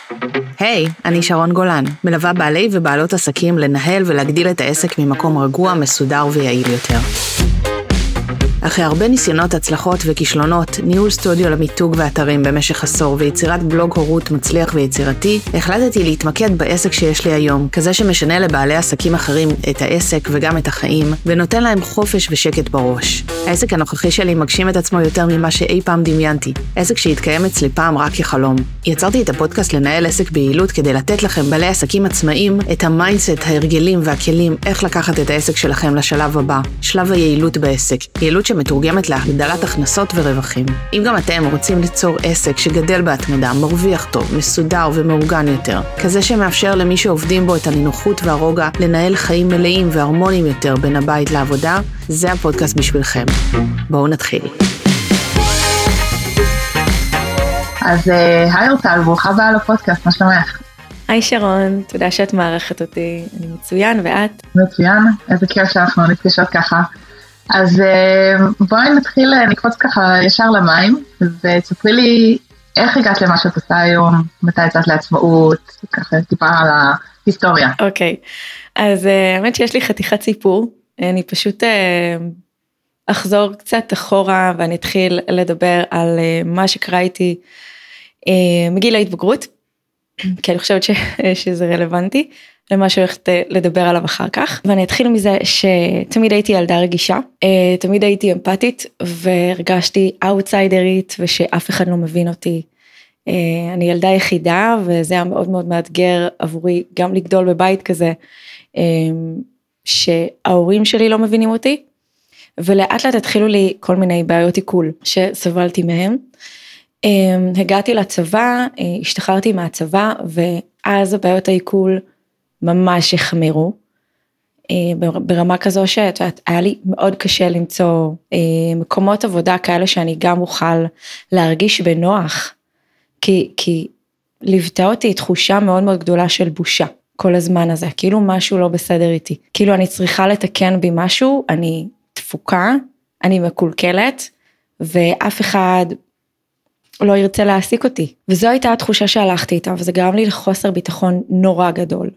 היי, אני שרון גולן, מלווה בעלי ובעלות עסקים לנהל ולהגדיל את העסק ממקום רגוע, מסודר ויעיל יותר. אחרי הרבה ניסיונות, הצלחות וכישלונות, ניהול סטודיו למיתוג ואתרים במשך עשור ויצירת בלוג הורות מצליח ויצירתי, החלטתי להתמקד בעסק שיש לי היום, כזה שמשנה לבעלי עסקים אחרים את העסק וגם את החיים, ונותן להם חופש ושקט בראש. העסק הנוכחי שלי מגשים את עצמו יותר ממה שאי פעם דמיינתי, עסק שהתקיים אצלי פעם רק כחלום. יצרתי את הפודקאסט לנהל עסק ביעילות כדי לתת לכם בעלי עסקים עצמאיים את המיינדסט, ההרגלים והכלים איך לקחת את העסק שלכם לשלב הבא, שלב היעילות בעסק, יעילות שמתורגמת להגדלת הכנסות ורווחים. אם גם אתם רוצים ליצור עסק שגדל בהתמדה, מרוויח טוב, מסודר ומאורגן יותר, כזה שמאפשר למי שעובדים בו את הנינוחות והרוגע לנהל חיים מלאים והרמוניים יותר בין הבית לעבודה, זה הפודקאסט בשבילכם. בואו נתחיל. אז היי אורטל, ברוכה הבאה לפודקאסט, מה שלומך? היי שרון, תודה שאת מערכת אותי, אני מצוין, ואת? מצוין, איזה כיף שאנחנו נפגשות ככה. אז בואי נתחיל, נקפוץ ככה ישר למים, ותספרי לי איך הגעת למה שאת עושה היום, מתי יצאת לעצמאות, ככה טיפה על ההיסטוריה. אוקיי, אז האמת שיש לי חתיכת סיפור, אני פשוט אחזור קצת אחורה, ואני אתחיל לדבר על מה שקרה איתי מגיל ההתבגרות, כי אני חושבת שזה רלוונטי, למה שהולכת לדבר עליו אחר כך, ואני אתחיל מזה שתמיד הייתי ילדה רגישה, תמיד הייתי אמפתית, והרגשתי אאוטסיידרית, ושאף אחד לא מבין אותי. אני ילדה יחידה, וזה היה מאוד מאוד מאתגר עבורי, גם לגדול בבית כזה, שההורים שלי לא מבינים אותי, ולאט לאט התחילו לי כל מיני בעיות עיכול, שסבלתי מהם. הגעתי לצבא, השתחררתי מהצבא, ואז הבעיות העיכול, ממש החמירו, ברמה כזו שהיה לי מאוד קשה למצוא מקומות עבודה כאלה שאני גם אוכל להרגיש בנוח, כי ליוותה אותי תחושה מאוד מאוד גדולה של בושה, כל הזמן הזה, כאילו משהו לא בסדר איתי, כאילו אני צריכה לתקן בי משהו, אני תפוקה, אני מקולקלת, ואף אחד לא ירצה להעסיק אותי, וזו הייתה התחושה שהלכתי איתה, וזה גרם לי לחוסר ביטחון נורא גדול.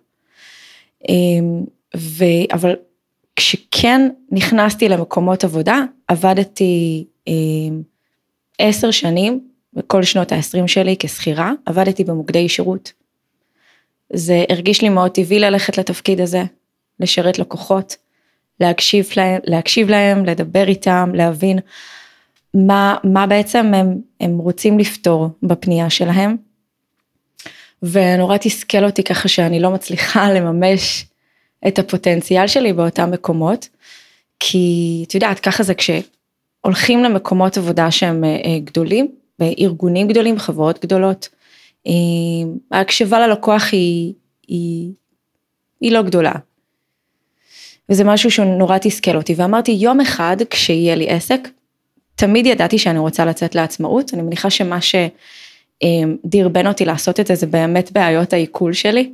אבל כשכן נכנסתי למקומות עבודה, עבדתי 10 שנים, בכל שנות ה-20 שלי כסחירה, עבדתי במוקדי שירות. זה הרגיש לי מאוד טבעי ללכת לתפקיד הזה, לשרת לקוחות, להקשיב להם, לדבר איתם, להבין מה בעצם הם רוצים לפתור בפנייה שלהם, ונורא תסכל אותי ככה שאני לא מצליחה לממש את הפוטנציאל שלי באותם מקומות, כי את יודעת, ככה זה כשהולכים למקומות עבודה שהם גדולים, בארגונים גדולים, חברות גדולות, ההקשבה ללקוח היא לא גדולה, וזה משהו שנורא תסכל אותי, ואמרתי יום אחד כשיהיה לי עסק, תמיד ידעתי שאני רוצה לצאת לעצמאות, אני מניחה שמה דרבן אותי לעשות את זה, זה באמת בעיות העיכול שלי,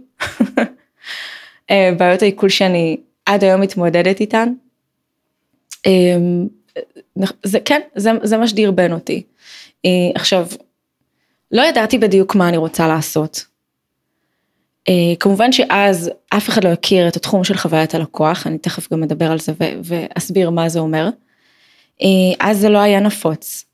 בעיות העיכול שאני עד היום מתמודדת איתן, כן, זה מה שדרבן אותי. עכשיו, לא ידעתי בדיוק מה אני רוצה לעשות, כמובן שאז אף אחד לא הכיר את התחום של חוויית הלקוח, אני תכף גם מדבר על זה ואסביר מה זה אומר, אז זה לא היה נפוץ,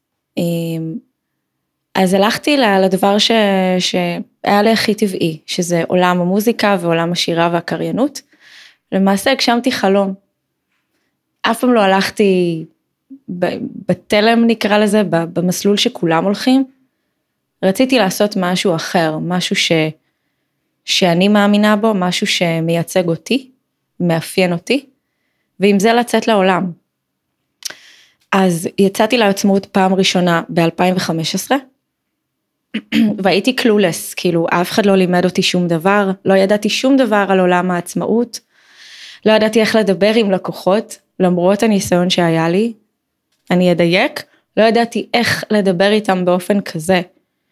אז הלכתי לדבר שהיה לי הכי טבעי, שזה עולם המוזיקה ועולם השירה והקריינות, למעשה הגשמתי חלום, אף פעם לא הלכתי בתלם נקרא לזה, במסלול שכולם הולכים, רציתי לעשות משהו אחר, משהו שאני מאמינה בו, משהו שמייצג אותי, מאפיין אותי, ועם זה לצאת לעולם. אז יצאתי לעצמאות פעם ראשונה ב-2015, והייתי קלולס, כאילו אף אחד לא לימד אותי שום דבר, לא ידעתי שום דבר על עולם העצמאות, לא ידעתי איך לדבר עם לקוחות, למרות הניסיון שהיה לי, אני אדייק, לא ידעתי איך לדבר איתם באופן כזה,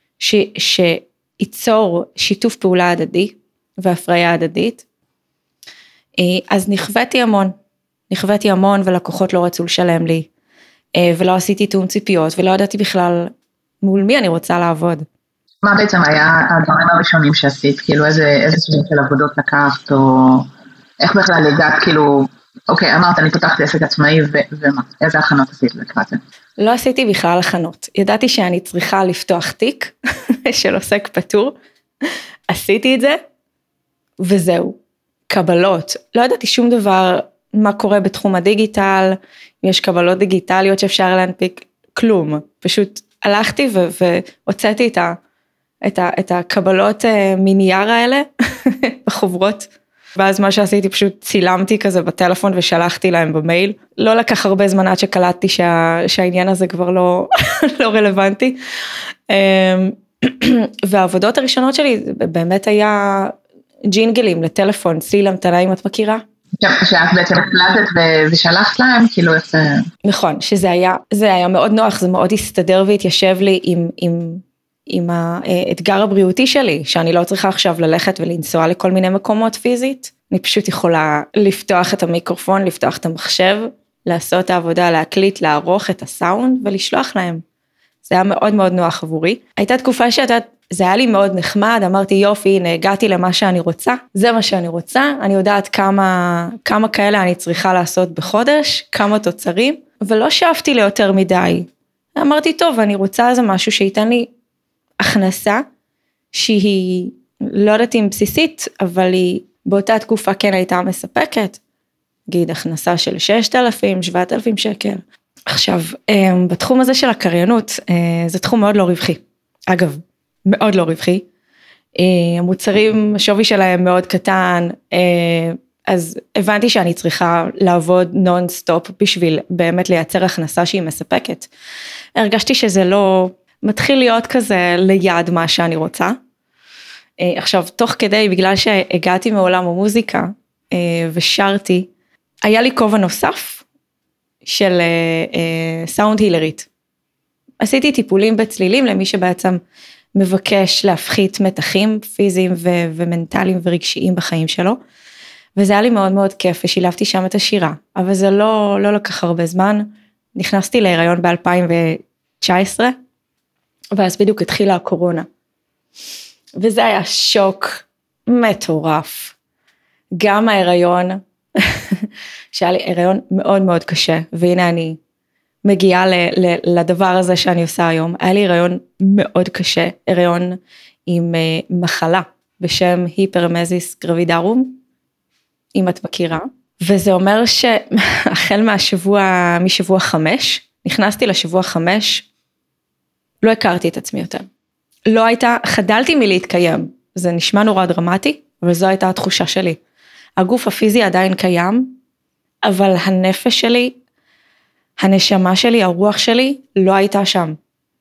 שייצור שיתוף פעולה הדדי, והפריה הדדית, אז נכוויתי המון, ולקוחות לא רצו לשלם לי, ולא עשיתי תאום ציפיות, ולא ידעתי בכלל מול מי אני רוצה לעבוד. מה בעצם היה הדברים הראשונים שעשית? כאילו איזה סוג של עבודות לקחת, או איך בכלל הגעת, כאילו, אוקיי, אמרת, אני פותחת עסק עצמאי, ומה? איזה הכנות עשית לקראת זה? לא עשיתי בכלל הכנות. ידעתי שאני צריכה לפתוח תיק של עוסק פטור. עשיתי את זה, וזהו. קבלות. לא ידעתי שום דבר מה קורה בתחום הדיגיטל, יש קבלות דיגיטליות שאפשר להנפיק, כלום. פשוט הלכתי והוצאתי את הקבלות מנייר האלה בחוברות. ואז מה שעשיתי פשוט צילמתי כזה בטלפון ושלחתי להם במייל. לא לקח הרבה זמן עד שקלטתי שהעניין הזה כבר לא רלוונטי. והעבודות הראשונות שלי באמת היה ג'ינגלים לטלפון, צליל המתנה אם את מכירה. שאת בעצם הקלטת ושלחת להם, כאילו איך זה... נכון, שזה היה מאוד נוח, זה מאוד הסתדר והתיישב לי עם האתגר הבריאותי שלי, שאני לא צריכה עכשיו ללכת ולנסוע לכל מיני מקומות פיזית, אני פשוט יכולה לפתוח את המיקרופון, לפתוח את המחשב, לעשות את העבודה, להקליט, לערוך את הסאונד ולשלוח להם. זה היה מאוד מאוד נוח עבורי. הייתה תקופה זה היה לי מאוד נחמד, אמרתי יופי, הנה הגעתי למה שאני רוצה, זה מה שאני רוצה, אני יודעת כמה כאלה אני צריכה לעשות בחודש, כמה תוצרים, ולא שאפתי לי יותר מדי. אמרתי טוב, אני רוצה איזה משהו שייתן לי הכנסה, שהיא לא יודעת אם בסיסית, אבל היא באותה תקופה כן הייתה מספקת, נגיד הכנסה של 6,000, 7,000 שקל. עכשיו, בתחום הזה של הקריינות, זה תחום מאוד לא רווחי. אגב, מאוד לא רווחי. המוצרים, השווי שלהם מאוד קטן, אז הבנתי שאני צריכה לעבוד נון-סטופ בשביל באמת לייצר הכנסה שהיא מספקת. הרגשתי שזה לא מתחיל להיות כזה ליד מה שאני רוצה. עכשיו, תוך כדי, בגלל שהגעתי מעולם המוזיקה ושרתי, היה לי כובע נוסף של סאונד הילרית. עשיתי טיפולים בצלילים למי שבעצם מבקש להפחית מתחים פיזיים ומנטליים ורגשיים בחיים שלו, וזה היה לי מאוד מאוד כיף, ושילבתי שם את השירה, אבל זה לא לקח הרבה זמן, נכנסתי להיריון ב-2019, ואז בדיוק התחילה הקורונה, וזה היה שוק מטורף, גם ההיריון, שהיה לי הריון מאוד מאוד קשה, והנה אני מגיעה לדבר הזה שאני עושה היום, היה לי הריון מאוד קשה, הריון עם מחלה, בשם היפרמזיס גרבידרום, אם את מכירה, וזה אומר שהחל משבוע 5, נכנסתי לשבוע 5, לא הכרתי את עצמי יותר, חדלתי מלהתקיים, זה נשמע נורא דרמטי, אבל זו הייתה התחושה שלי, הגוף הפיזי עדיין קיים, אבל הנפש שלי, הנשמה שלי, הרוח שלי, לא הייתה שם.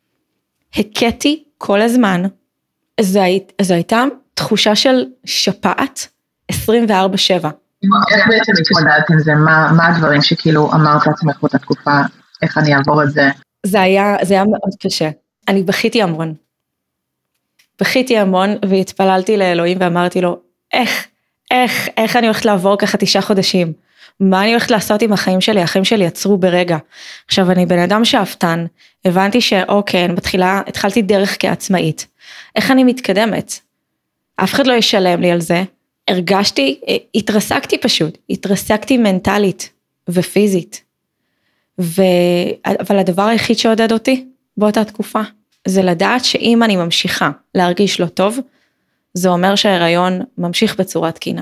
הכיתי כל הזמן, זו הייתה תחושה של שפעת 24/7. איך בעצם התמודדת עם זה? מה הדברים שכאילו אמרת לעצמך באותה תקופה, איך אני אעבור את זה? זה היה מאוד קשה. אני בכיתי המון, והתפללתי לאלוהים ואמרתי לו, איך אני הולכת לעבור ככה 9 חודשים? מה אני הולכת לעשות עם החיים שלי? החיים שלי יצרו ברגע. עכשיו, אני בן אדם שאפתן, הבנתי שאוקיי, התחלתי דרך כעצמאית. איך אני מתקדמת? אף אחד לא ישלם לי על זה. התרסקתי מנטלית ופיזית. אבל הדבר היחיד שעודד אותי באותה תקופה, זה לדעת שאם אני ממשיכה להרגיש לא טוב, זה אומר שההיריון ממשיך בצורה תקינה.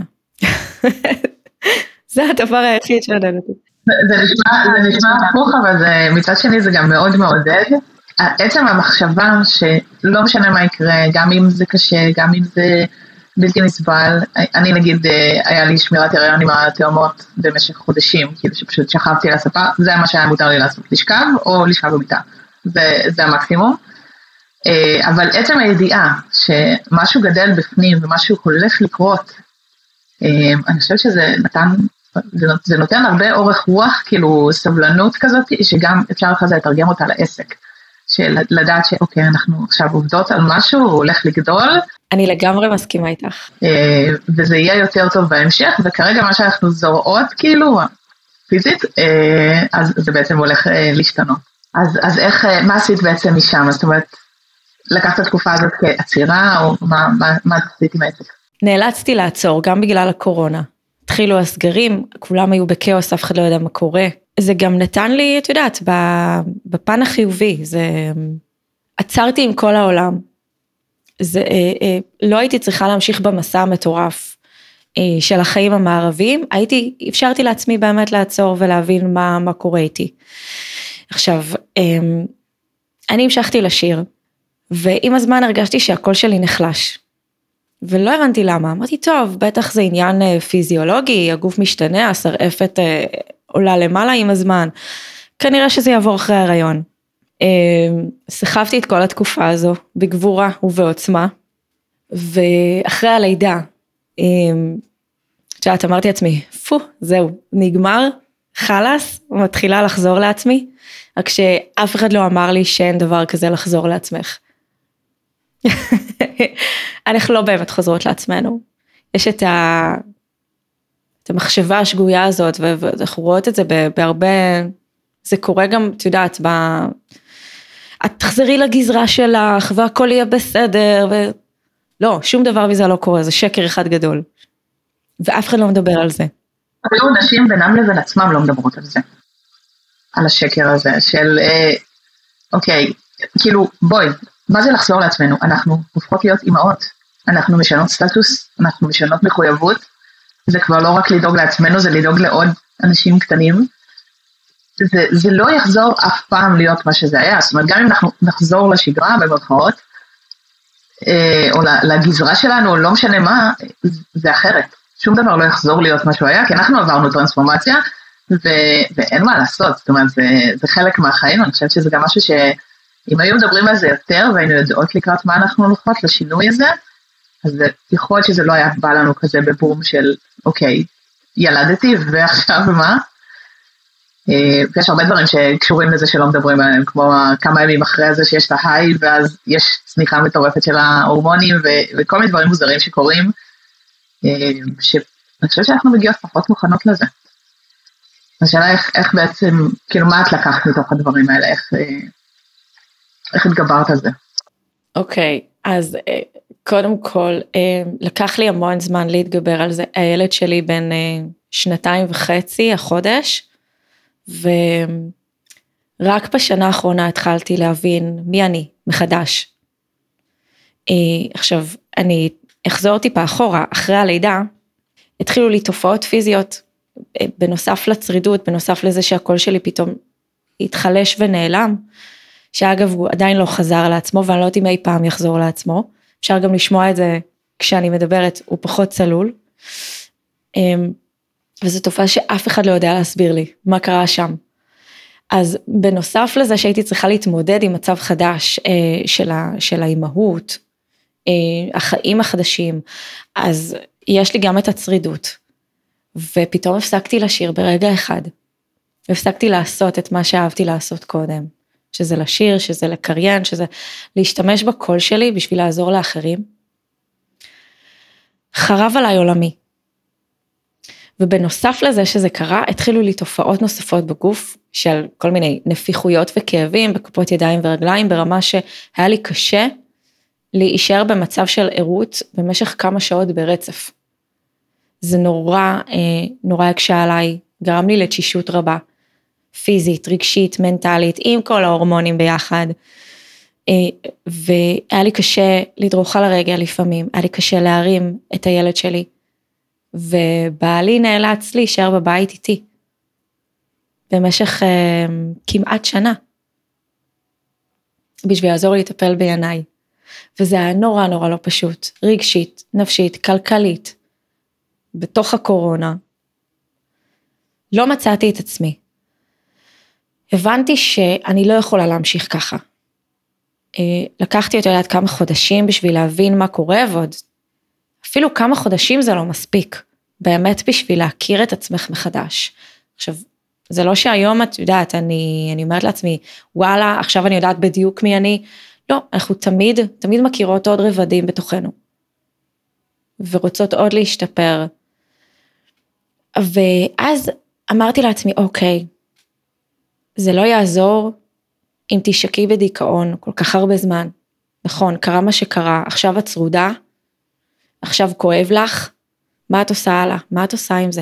זה הדבר היחיד שעודד אותי. זה נשמע הפוך, אבל מצד שני זה גם מאוד מעודד. עצם המחשבה שלא משנה מה יקרה, גם אם זה קשה, גם אם זה בלתי נסבל, אני נגיד, היה לי שמירת הריון עם התאומות במשך חודשים, כאילו שפשוט שכבתי על הספה, זה מה שהיה מותר לי לעשות, לשכב או לשכב במיטה, זה המקסימום. אבל עצם הידיעה שמשהו גדל בפנים ומשהו הולך לקרות, אני חושבת שזה זה נותן הרבה אורך רוח, כאילו סבלנות כזאת, שגם אפשר אחרי זה לתרגם אותה לעסק, של לדעת שאוקיי, אנחנו עכשיו עובדות על משהו, הוא הולך לגדול. אני לגמרי מסכימה איתך. וזה יהיה יותר טוב בהמשך, וכרגע מה שאנחנו זורעות, כאילו, פיזית, אז זה בעצם הולך להשתנות. אז איך, מה עשית בעצם משם? זאת אומרת, לקחת את התקופה הזאת כעצירה, או מה עשית עם העסק? נאלצתי לעצור, גם בגלל הקורונה. התחילו הסגרים, כולם היו בקאוס, אף אחד לא יודע מה קורה. זה גם נתן לי, את יודעת, בפן החיובי, עצרתי עם כל העולם. לא הייתי צריכה להמשיך במסע המטורף של החיים המערביים, אפשרתי לעצמי באמת לעצור ולהבין מה קורה איתי. עכשיו, אני המשכתי לשיר, ועם הזמן הרגשתי שהקול שלי נחלש. ולא הבנתי למה, אמרתי טוב, בטח זה עניין פיזיולוגי, הגוף משתנה, השרעפת עולה למעלה עם הזמן, כנראה שזה יעבור אחרי ההיריון. סחבתי את כל התקופה הזו, בגבורה ובעוצמה, ואחרי הלידה, שאת אמרתי לעצמי, זהו, נגמר, חלס, מתחילה לחזור לעצמי, רק שאף אחד לא אמר לי שאין דבר כזה לחזור לעצמך. אנחנו לא באמת חוזרות לעצמנו. יש את המחשבה השגויה הזאת, ואנחנו רואות את זה בהרבה, זה קורה גם, את יודעת, את תחזרי לגזרה שלך, והכל יהיה בסדר, לא, שום דבר מזה לא קורה, זה שקר אחד גדול. ואף אחד לא מדבר על זה. אפילו נשים בינם לבין עצמם לא מדברות על זה. על השקר הזה, של, אוקיי, כאילו, בואי, מה זה לחזור לעצמנו? אנחנו הופכות להיות אימהות, אנחנו משנות סטטוס, אנחנו משנות מחויבות, זה כבר לא רק לדאוג לעצמנו, זה לדאוג לעוד אנשים קטנים, זה לא יחזור אף פעם להיות מה שזה היה, זאת אומרת, גם אם אנחנו נחזור לשגרה במרכאות, או לגזרה שלנו, או לא משנה מה, זה אחרת, שום דבר לא יחזור להיות מה שהוא היה, כי אנחנו עברנו טרנספורמציה, ואין מה לעשות, זאת אומרת, זה חלק מהחיים, אני חושבת שזה גם משהו אם היו מדברים על זה יותר, והיינו יודעות לקראת מה אנחנו הולכות לשינוי הזה, אז יכול להיות שזה לא היה בא לנו כזה בבום של, אוקיי, ילדתי, ועכשיו מה? ויש הרבה דברים שקשורים לזה שלא מדברים עליהם, כמו כמה ימים אחרי זה שיש את ההיי, ואז יש צניחה מטורפת של ההורמונים, וכל מיני דברים מוזרים שקורים, שאני חושבת שאנחנו מגיעות פחות מוכנות לזה. השאלה איך בעצם, כאילו מה את לקחת מתוך הדברים האלה, איך התגברת על זה? אוקיי, אז קודם כל, לקח לי המון זמן להתגבר על זה, הילד שלי בן 2.5 החודש, ורק בשנה האחרונה התחלתי להבין מי אני מחדש. עכשיו, אני אחזור טיפה אחורה, אחרי הלידה, התחילו לי תופעות פיזיות, בנוסף לצרידות, בנוסף לזה שהקול שלי פתאום התחלש ונעלם, שאגב הוא עדיין לא חזר לעצמו, ואני לא יודעת אם אי פעם יחזור לעצמו, אפשר גם לשמוע את זה כשאני מדברת, הוא פחות צלול, וזו תופעה שאף אחד לא יודע להסביר לי, מה קרה שם. אז בנוסף לזה שהייתי צריכה להתמודד עם מצב חדש של האימהות, החיים החדשים, אז יש לי גם את הצרידות, ופתאום הפסקתי לשיר ברגע אחד, והפסקתי לעשות את מה שאהבתי לעשות קודם, שזה לשיר, שזה לקריין, שזה להשתמש בקול שלי בשביל לעזור לאחרים. חרב עליי עולמי. ובנוסף לזה שזה קרה, התחילו לי תופעות נוספות בגוף, של כל מיני נפיחויות וכאבים, בכפות ידיים ורגליים, ברמה שהיה לי קשה להישאר במצב של עירות, במשך כמה שעות ברצף. זה נורא הקשה עליי, גרם לי לתשישות רבה, פיזית, רגשית, מנטלית, עם כל ההורמונים ביחד, והיה לי קשה לדרוך על הרגל לפעמים, היה לי קשה להרים את הילד שלי, ובעלי נאלץ להישאר בבית איתי, במשך כמעט שנה, בשביל לעזור לי לטפל בעיניי, וזה היה נורא לא פשוט, רגשית, נפשית, כלכלית, בתוך הקורונה, לא מצאתי את עצמי, הבנתי שאני לא יכולה להמשיך ככה, לקחתי אותו ליד כמה חודשים בשביל להבין מה קורה, ועוד אפילו כמה חודשים זה לא מספיק, באמת בשביל להכיר את עצמך מחדש. עכשיו, זה לא שהיום את יודעת, אני אומרת לעצמי, וואלה, עכשיו אני יודעת בדיוק מי אני, לא, אנחנו תמיד מכירות עוד רבדים בתוכנו, ורוצות עוד להשתפר, ואז אמרתי לעצמי, אוקיי, זה לא יעזור אם תשקי בדיכאון כל כך הרבה זמן, נכון, קרה מה שקרה, עכשיו את צרודה, עכשיו כואב לך, מה את עושה הלאה? מה את עושה עם זה?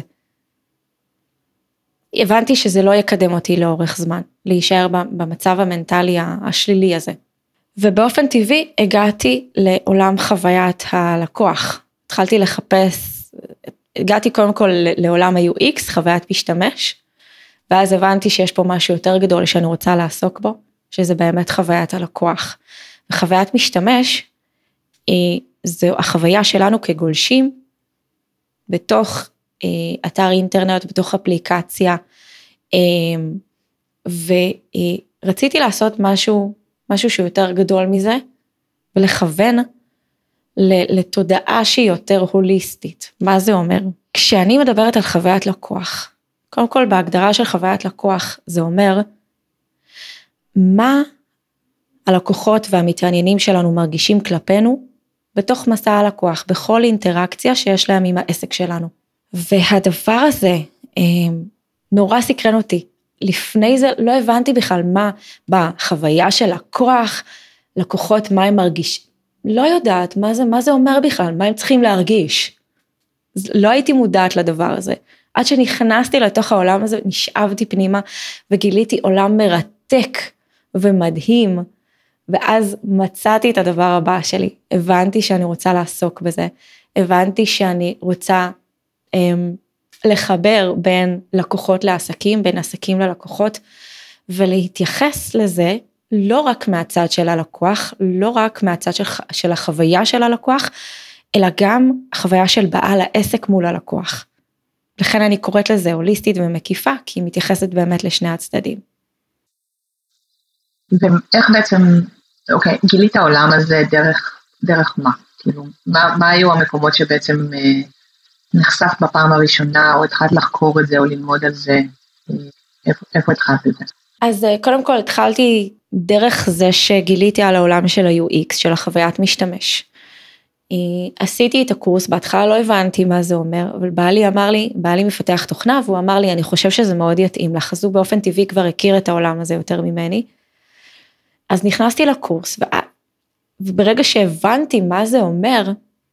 הבנתי שזה לא יקדם אותי לאורך זמן, להישאר במצב המנטלי השלילי הזה. ובאופן טבעי הגעתי לעולם חוויית הלקוח. התחלתי לחפש, הגעתי קודם כל לעולם ה-UX, חוויית משתמש, ואז הבנתי שיש פה משהו יותר גדול שאני רוצה לעסוק בו, שזה באמת חוויית הלקוח. וחוויית משתמש, זו החוויה שלנו כגולשים, בתוך אתר אינטרנט, בתוך אפליקציה, ורציתי לעשות משהו שהוא יותר גדול מזה, ולכוון לתודעה שהיא יותר הוליסטית. מה זה אומר? כשאני מדברת על חוויית לקוח, קודם כל בהגדרה של חוויית לקוח, זה אומר, מה הלקוחות והמתעניינים שלנו מרגישים כלפינו, בתוך מסע הלקוח, בכל אינטראקציה שיש להם עם העסק שלנו. והדבר הזה נורא סקרן אותי. לפני זה לא הבנתי בכלל מה בחוויה של לקוחות, מה הם מרגישים. לא יודעת מה זה אומר בכלל, מה הם צריכים להרגיש. לא הייתי מודעת לדבר הזה. עד שנכנסתי לתוך העולם הזה, נשאבתי פנימה וגיליתי עולם מרתק ומדהים. ואז מצאתי את הדבר הבא שלי, הבנתי שאני רוצה לעסוק בזה, הבנתי שאני רוצה לחבר בין לקוחות לעסקים, בין עסקים ללקוחות, ולהתייחס לזה לא רק מהצד של הלקוח, לא רק מהצד של החוויה של הלקוח, אלא גם החוויה של בעל העסק מול הלקוח. לכן אני קוראת לזה הוליסטית ומקיפה, כי היא מתייחסת באמת לשני הצדדים. ואיך בעצם, אוקיי, גילית העולם הזה דרך מה? כאילו, מה היו המקומות שבעצם נחשף בפעם הראשונה, או התחלת לחקור את זה, או ללמוד על זה? איפה התחלת את זה? אז קודם כל התחלתי דרך זה שגיליתי על העולם של ה-UX, של החוויית משתמש. עשיתי את הקורס, בהתחלה לא הבנתי מה זה אומר, אבל בעלי מפתח תוכנה, והוא אמר לי, אני חושב שזה מאוד יתאים לך, אז הוא באופן טבעי כבר הכיר את העולם הזה יותר ממני. אז נכנסתי לקורס, וברגע שהבנתי מה זה אומר,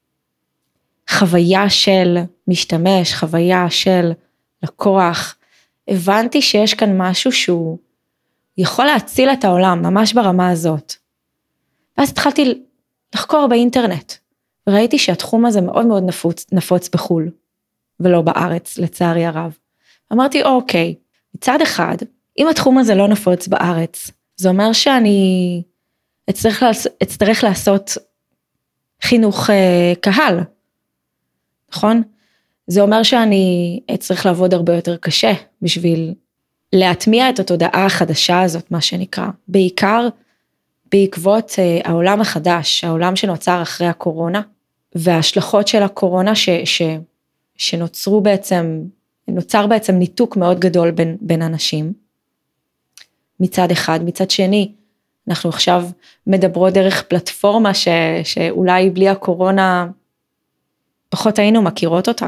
חוויה של משתמש, חוויה של לקוח, הבנתי שיש כאן משהו שהוא יכול להציל את העולם, ממש ברמה הזאת. ואז התחלתי לחקור באינטרנט, וראיתי שהתחום הזה מאוד מאוד נפוץ בחול, ולא בארץ, לצערי הרב. אמרתי, אוקיי, מצד אחד, אם התחום הזה לא נפוץ בארץ, זה אומר שאני אצטרך לעשות חינוך קהל, נכון? זה אומר שאני אצטרך לעבוד הרבה יותר קשה, בשביל להטמיע את התודעה החדשה הזאת, מה שנקרא, בעיקר בעקבות העולם החדש, העולם שנוצר אחרי הקורונה, וההשלכות של הקורונה שנוצרו בעצם, נוצר בעצם ניתוק מאוד גדול בין אנשים, מצד אחד, מצד שני, אנחנו עכשיו מדברות דרך פלטפורמה שאולי בלי הקורונה פחות היינו מכירות אותה.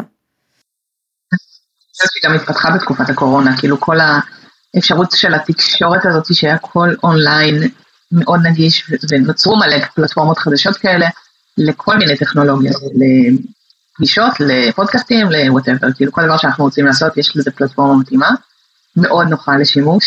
היא גם התפתחה בתקופת הקורונה, כאילו כל האפשרות של התקשורת הזאת שהיה כל אונליין מאוד נגיש, ונוצרו מלא פלטפורמות חדשות כאלה, לכל מיני טכנולוגיות, לפגישות, לפודקאסטים, ל-whatever, כאילו כל דבר שאנחנו רוצים לעשות, יש לזה פלטפורמה מתאימה, מאוד נוחה לשימוש,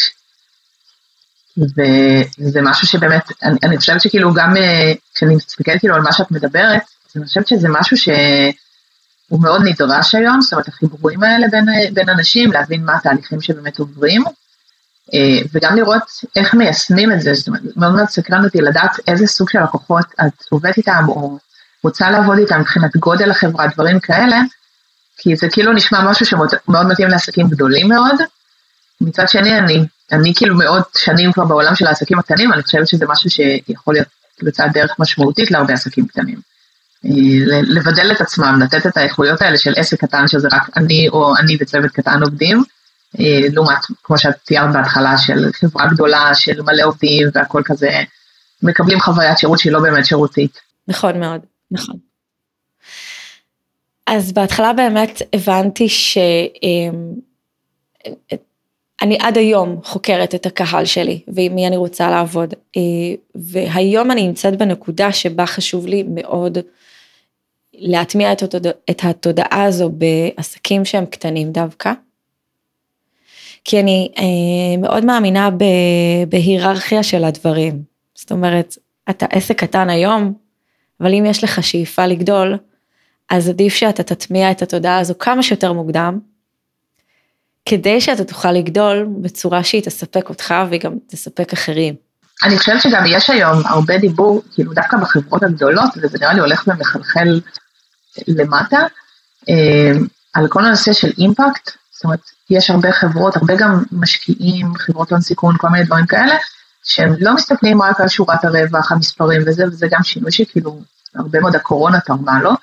וזה משהו שבאמת, אני חושבת שכאילו גם, כשאני מסתכלת כאילו על מה שאת מדברת, אני חושבת שזה משהו שהוא מאוד נדרש היום, זאת אומרת, החיבורים האלה בין אנשים, להבין מה התהליכים שבאמת עוברים, וגם לראות איך מיישמים את זה, זאת אומרת, מאוד מאוד סקרן אותי לדעת איזה סוג של לקוחות את עובדת איתם, או רוצה לעבוד איתם מבחינת גודל החברה, דברים כאלה, כי זה כאילו נשמע משהו שמאוד מתאים לעסקים גדולים מאוד, מצד שני אני כאילו מאוד שנים כבר בעולם של העסקים הקטנים, אני חושבת שזה משהו שיכול להיות בצד דרך משמעותית להרבה עסקים קטנים. לבדל את עצמם, לתת את האיכויות האלה של עסק קטן, שזה רק אני או אני וצוות קטן עובדים, לעומת, כמו שאת ציירת בהתחלה, של חברה גדולה, של מלא עובדים, והכל כזה, מקבלים חוויית שירות שהיא לא באמת שירותית. נכון מאוד, נכון. אז בהתחלה באמת הבנתי אני עד היום חוקרת את הקהל שלי, ועם מי אני רוצה לעבוד, והיום אני נמצאת בנקודה שבה חשוב לי מאוד להטמיע את התודעה הזו בעסקים שהם קטנים דווקא, כי אני מאוד מאמינה בהיררכיה של הדברים, זאת אומרת, אתה עסק קטן היום, אבל אם יש לך שאיפה לגדול, אז עדיף שאתה תטמיע את התודעה הזו כמה שיותר מוקדם, כדי שאתה תוכל לגדול בצורה שהיא תספק אותך, והיא גם תספק אחרים. אני חושבת שגם יש היום הרבה דיבור, כאילו דווקא בחברות הגדולות, וזה נראה לי הולך ומחלחל למטה, על כל הנושא של אימפקט, זאת אומרת, יש הרבה חברות, הרבה גם משקיעים, חברות הון סיכון, כל מיני דברים כאלה, שהם לא מסתכלים רק על שורת הרווח, המספרים וזה גם שינוי שכאילו, הרבה מאוד הקורונה תרמה לו.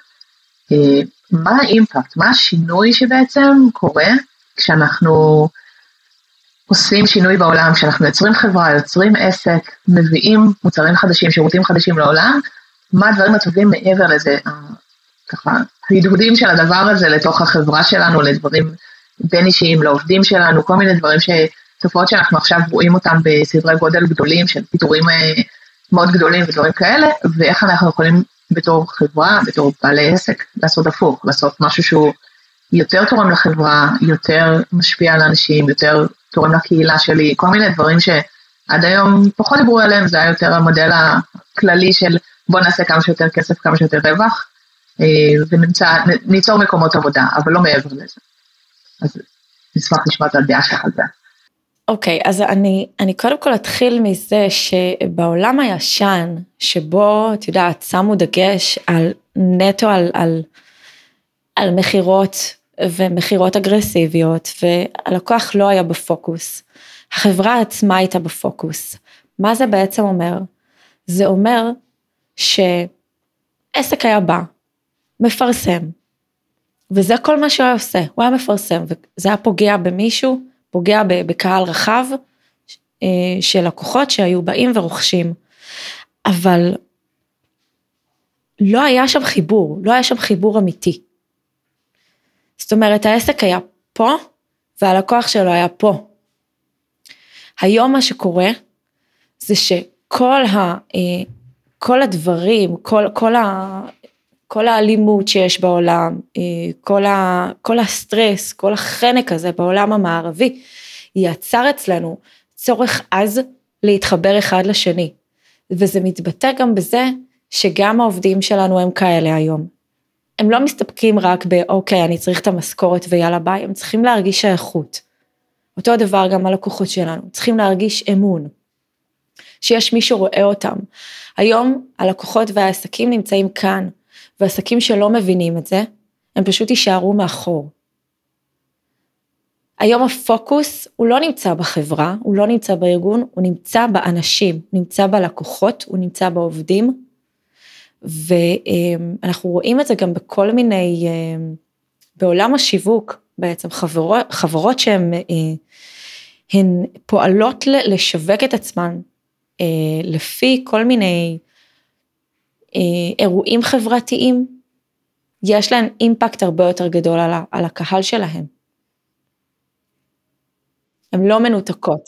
מה האימפקט, מה השינוי שבעצם קורה, כשאנחנו עושים שינוי בעולם, כשאנחנו יוצרים חברה, יוצרים עסק, מביאים מוצרים חדשים, שירותים חדשים לעולם, מה הדברים הטובים מעבר לזה, ככה, ההדהודים של הדבר הזה לתוך החברה שלנו, לדברים בין אישיים, לעובדים שלנו, כל מיני דברים תופעות שאנחנו עכשיו רואים אותם בסדרי גודל גדולים, של פיתורים מאוד גדולים ודברים כאלה, ואיך אנחנו יכולים בתור חברה, בתור בעלי עסק, לעשות הפוך, לעשות משהו שהוא יותר תורם לחברה, יותר משפיע על אנשים, יותר תורם לקהילה שלי, כל מיני דברים שעד היום פחות דיברו עליהם, זה היה יותר המודל הכללי של בוא נעשה כמה שיותר כסף, כמה שיותר רווח, וניצור מקומות עבודה, אבל לא מעבר לזה. אז נשמח לשמוע את הדעה שלך על זה. אוקיי, אז אני קודם כל אתחיל מזה שבעולם הישן, שבו, את יודעת, שמו דגש על נטו, על מחירות ומחירות אגרסיביות, והלקוח לא היה בפוקוס. החברה עצמה הייתה בפוקוס. מה זה בעצם אומר? זה אומר שעסק היה בא, מפרסם, וזה כל מה שהוא היה עושה, הוא היה מפרסם, וזה היה פוגע במישהו, פוגע בקהל רחב, של לקוחות שהיו באים ורוכשים, אבל לא היה שם חיבור, לא היה שם חיבור אמיתי. זאת אומרת, העסק היה פה, והלקוח שלו היה פה. היום מה שקורה, זה שכל כל הדברים, כל האלימות שיש בעולם, כל הסטרס, כל החנק הזה בעולם המערבי, יצר אצלנו צורך אז להתחבר אחד לשני. וזה מתבטא גם בזה שגם העובדים שלנו הם כאלה היום. הם לא מסתפקים רק באוקיי, אני צריך את המשכורת ויאללה ביי, הם צריכים להרגיש שייכות. אותו דבר גם הלקוחות שלנו, צריכים להרגיש אמון. שיש מי שרואה אותם. היום הלקוחות והעסקים נמצאים כאן, ועסקים שלא מבינים את זה, הם פשוט יישארו מאחור. היום הפוקוס הוא לא נמצא בחברה, הוא לא נמצא בארגון, הוא נמצא באנשים, הוא נמצא בלקוחות, הוא נמצא בעובדים, ואנחנו רואים את זה גם בכל מיני, בעולם השיווק בעצם, חברות שהן פועלות לשווק את עצמן, לפי כל מיני אירועים חברתיים, יש להן אימפקט הרבה יותר גדול על הקהל שלהם. הן לא מנותקות.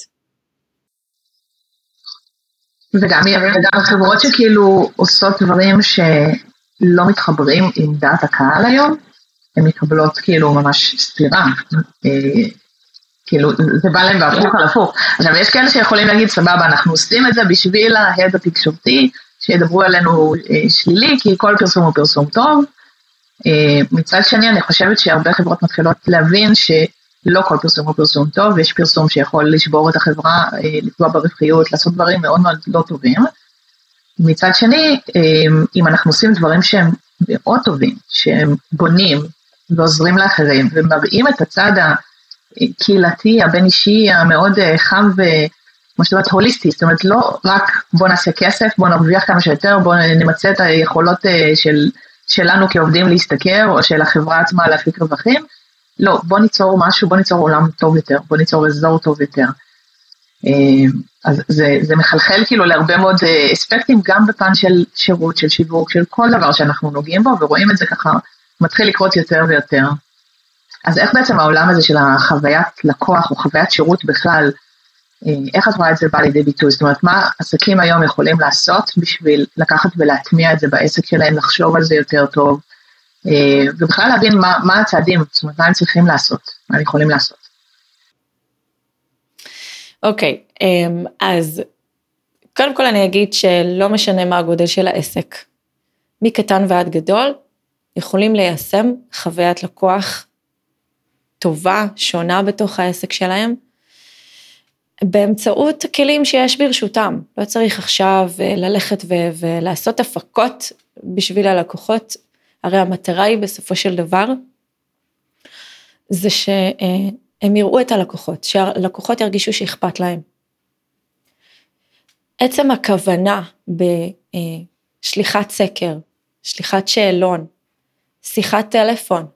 וגם חברות שכאילו עושות דברים שלא מתחברים עם דעת הקהל היום, הן מקבלות כאילו ממש סתירה, כאילו זה בא להם בהפוך על הפוך. עכשיו יש כאלה שיכולים להגיד סבבה, אנחנו עושים את זה בשביל ההד התקשורתי, שידברו עלינו שלילי, כי כל פרסום הוא פרסום טוב. מצד שני, אני חושבת שהרבה חברות מתחילות להבין שלא כל פרסום הוא פרסום טוב, ויש פרסום שיכול לשבור את החברה, לפגוע ברווחיות, לעשות דברים מאוד מאוד לא טובים. מצד שני, אם אנחנו עושים דברים שהם מאוד טובים, שהם בונים ועוזרים לאחרים, ומראים את הצד הקהילתי, הבין אישי, המאוד חם כמו שאתה אומרת, הוליסטי, זאת אומרת, לא רק בוא נעשה כסף, בוא נרוויח כמה שיותר, בוא נמצא את היכולות שלנו כעובדים להשתכר, או של החברה עצמה להפיק רווחים, לא, בוא ניצור משהו, בוא ניצור עולם טוב יותר, בוא ניצור אזור טוב יותר. אז זה מחלחל כאילו להרבה מאוד אספקטים, גם בפן של שירות, של שיווק, של כל דבר שאנחנו נוגעים בו, ורואים את זה ככה, מתחיל לקרות יותר ויותר. אז איך בעצם העולם הזה של החוויית לקוח, או חוויית שירות בכלל, איך את רואה את זה בא לידי ביטוי? זאת אומרת, מה עסקים היום יכולים לעשות בשביל לקחת ולהטמיע את זה בעסק שלהם, לחשוב על זה יותר טוב, ובכלל להבין מה הצעדים, זאת אומרת, מה הם צריכים לעשות, מה הם יכולים לעשות. אוקיי, אז קודם כל אני אגיד שלא משנה מה הגודל של העסק, מקטן ועד גדול, יכולים ליישם חוויית לקוח טובה, שונה בתוך העסק שלהם, באמצעות הכלים שיש ברשותם. לא צריך עכשיו ללכת ולעשות הפקות בשביל הלקוחות, הרי המטרה היא בסופו של דבר, זה שהם יראו את הלקוחות, שהלקוחות ירגישו שאכפת להם. עצם הכוונה בשליחת סקר, שליחת שאלון, שיחת טלפון,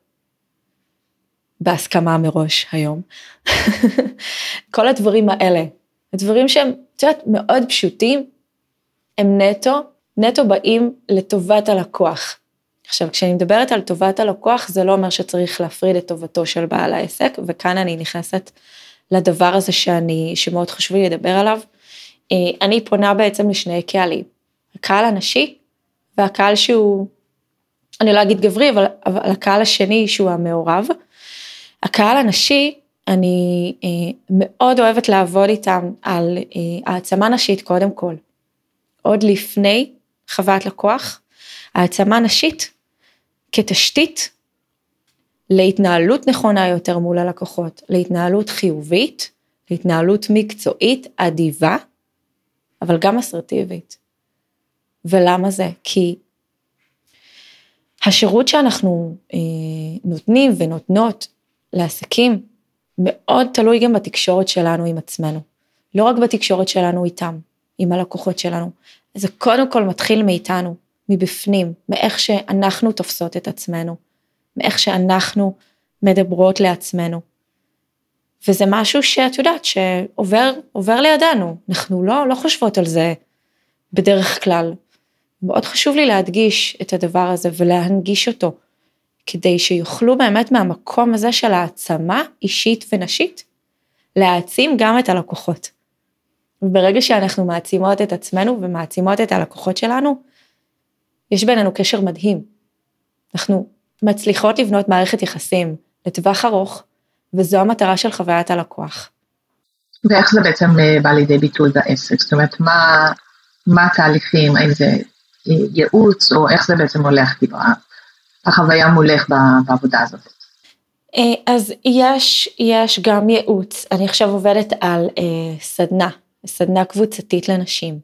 בהסכמה מראש היום, כל הדברים האלה, הדברים שהם מאוד פשוטים, הם נטו באים לטובת הלקוח. עכשיו, כשאני מדברת על טובת הלקוח, זה לא אומר שצריך להפריד את טובתו של בעל העסק, וכאן אני נכנסת לדבר הזה שמאוד חשוב לי לדבר עליו. אני פונה בעצם לשני קהלים, הקהל הנשי, והקהל שהוא, אני לא אגיד גברי, אבל הקהל השני שהוא המעורב. הקהל הנשי, אני מאוד אוהבת לעבוד איתם על העצמה נשית קודם כל. עוד לפני חוויית לקוח, העצמה נשית כתשתית להתנהלות נכונה יותר מול הלקוחות, להתנהלות חיובית, להתנהלות מקצועית, אדיבה, אבל גם אסרטיבית. ולמה זה? כי השירות שאנחנו נותנים ונותנות לעסקים, מאוד תלוי גם בתקשורת שלנו עם עצמנו. לא רק בתקשורת שלנו איתם, עם הלקוחות שלנו. זה קודם כל מתחיל מאיתנו, מבפנים, מאיך שאנחנו תופסות את עצמנו, מאיך שאנחנו מדברות לעצמנו. וזה משהו שאת יודעת שעובר לידינו, אנחנו לא חושבות על זה בדרך כלל. מאוד חשוב לי להדגיש את הדבר הזה ולהנגיש אותו, כדי שיוכלו באמת מהמקום הזה של העצמה אישית ונשית, להעצים גם את הלקוחות. וברגע שאנחנו מעצימות את עצמנו ומעצימות את הלקוחות שלנו, יש בינינו קשר מדהים. אנחנו מצליחות לבנות מערכת יחסים לטווח ארוך, וזו המטרה של חוויית הלקוח. ואיך זה בעצם בא לידי ביטוי בעסק? זאת אומרת, מה התהליכים, האם זה ייעוץ, או איך זה בעצם הולך, החוויה מולך בעבודה הזאת? אז יש גם ייעוץ, אני עכשיו עובדת על סדנה קבוצתית לנשים,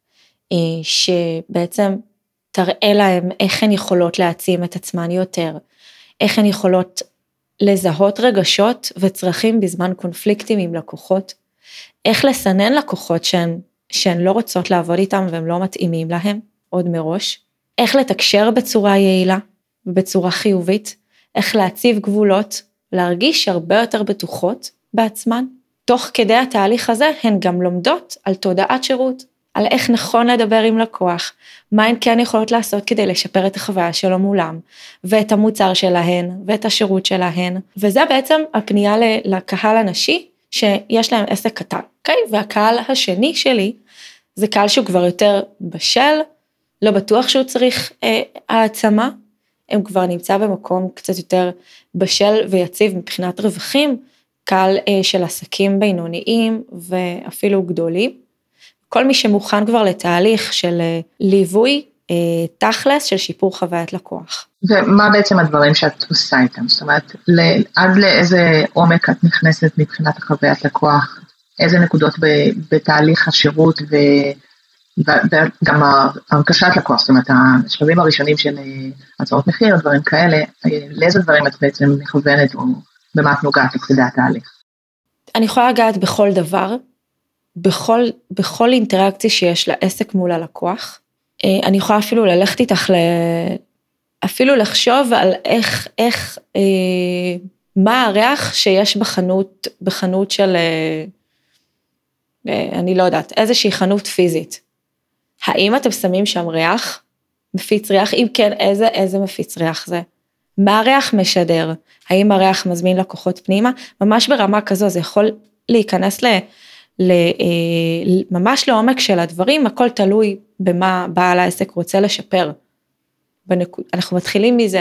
שבעצם תראה להם איך הן יכולות להעצים את עצמן יותר, איך הן יכולות לזהות רגשות וצרכים בזמן קונפליקטים עם לקוחות, איך לסנן לקוחות שהן לא רוצות לעבוד איתם והם לא מתאימים להם עוד מראש, איך לתקשר בצורה יעילה ובצורה חיובית, איך להציב גבולות, להרגיש הרבה יותר בטוחות בעצמן, תוך כדי התהליך הזה הן גם לומדות על תודעת שירות, על איך נכון לדבר עם לקוח, מה הן כן יכולות לעשות כדי לשפר את החוויה שלו מולם, ואת המוצר שלהן, ואת השירות שלהן, וזה בעצם הפנייה לקהל הנשי, שיש להם עסק קטן, אוקיי? והקהל השני שלי, זה קהל שהוא כבר יותר בשל, לא בטוח שהוא צריך העצמה, הם כבר נמצא במקום קצת יותר בשל ויציב מבחינת רווחים, קהל של עסקים בינוניים ואפילו גדולים, כל מי שמוכן כבר לתהליך של ליווי תכלס של שיפור חוויית לקוח. ומה בעצם הדברים שאת עושה איתם? זאת אומרת, עד לאיזה עומק את נכנסת מבחינת החוויית לקוח, איזה נקודות בתהליך השירות וגם הרכשת לקוח, זאת אומרת, השלבים הראשונים של הצעות מחיר, דברים כאלה, לאיזה דברים את בעצם מכוונת או במה את נוגעת לכדי התהליך? אני יכולה לגעת בכל דבר, בכל אינטראקציה שיש לעסק מול הלקוח, אני יכולה אפילו ללכת איתך, אפילו לחשוב על מה הריח שיש בחנות של, אני לא יודעת, איזושהי חנות פיזית. האם אתם שמים שם ריח? מפיץ ריח? אם כן, איזה מפיץ ריח זה? מה הריח משדר? האם הריח מזמין לקוחות פנימה? ממש ברמה כזו, זה יכול להיכנס ממש לעומק של הדברים, הכל תלוי במה בעל העסק רוצה לשפר. אנחנו מתחילים מזה,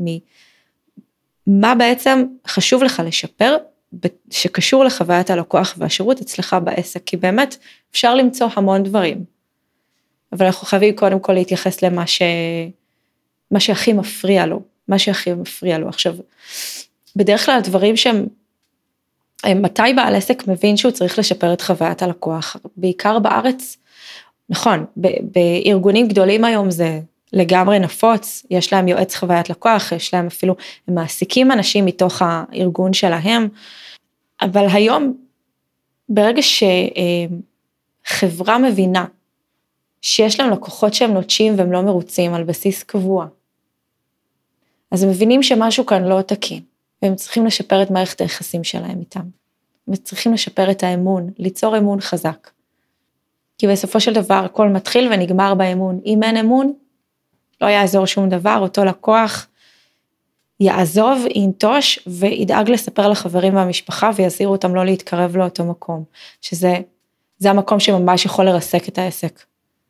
מה בעצם חשוב לך לשפר, שקשור לחוויית הלקוח והשירות אצלך בעסק, כי באמת אפשר למצוא המון דברים, אבל אנחנו חייבים קודם כל להתייחס מה שהכי מפריע לו, עכשיו, בדרך כלל הדברים שהם, מתי בעל עסק מבין שהוא צריך לשפר את חוויית הלקוח, בעיקר בארץ, נכון, בארגונים גדולים היום זה לגמרי נפוץ, יש להם יועץ חוויית לקוח, יש להם אפילו, הם מעסיקים אנשים מתוך הארגון שלהם, אבל היום, ברגע שחברה מבינה, שיש להם לקוחות שהם נוטשים והם לא מרוצים על בסיס קבוע, אז הם מבינים שמשהו כאן לא תקין, והם צריכים לשפר את מערכת היחסים שלהם איתם, הם צריכים לשפר את האמון, ליצור אמון חזק, כי בסופו של דבר הכל מתחיל ונגמר באמון, אם אין אמון, לא יעזור שום דבר, אותו לקוח יעזוב, ינטוש וידאג לספר לחברים והמשפחה ויזהיר אותם לא להתקרב לאותו מקום, שזה המקום שממש יכול לרסק את העסק.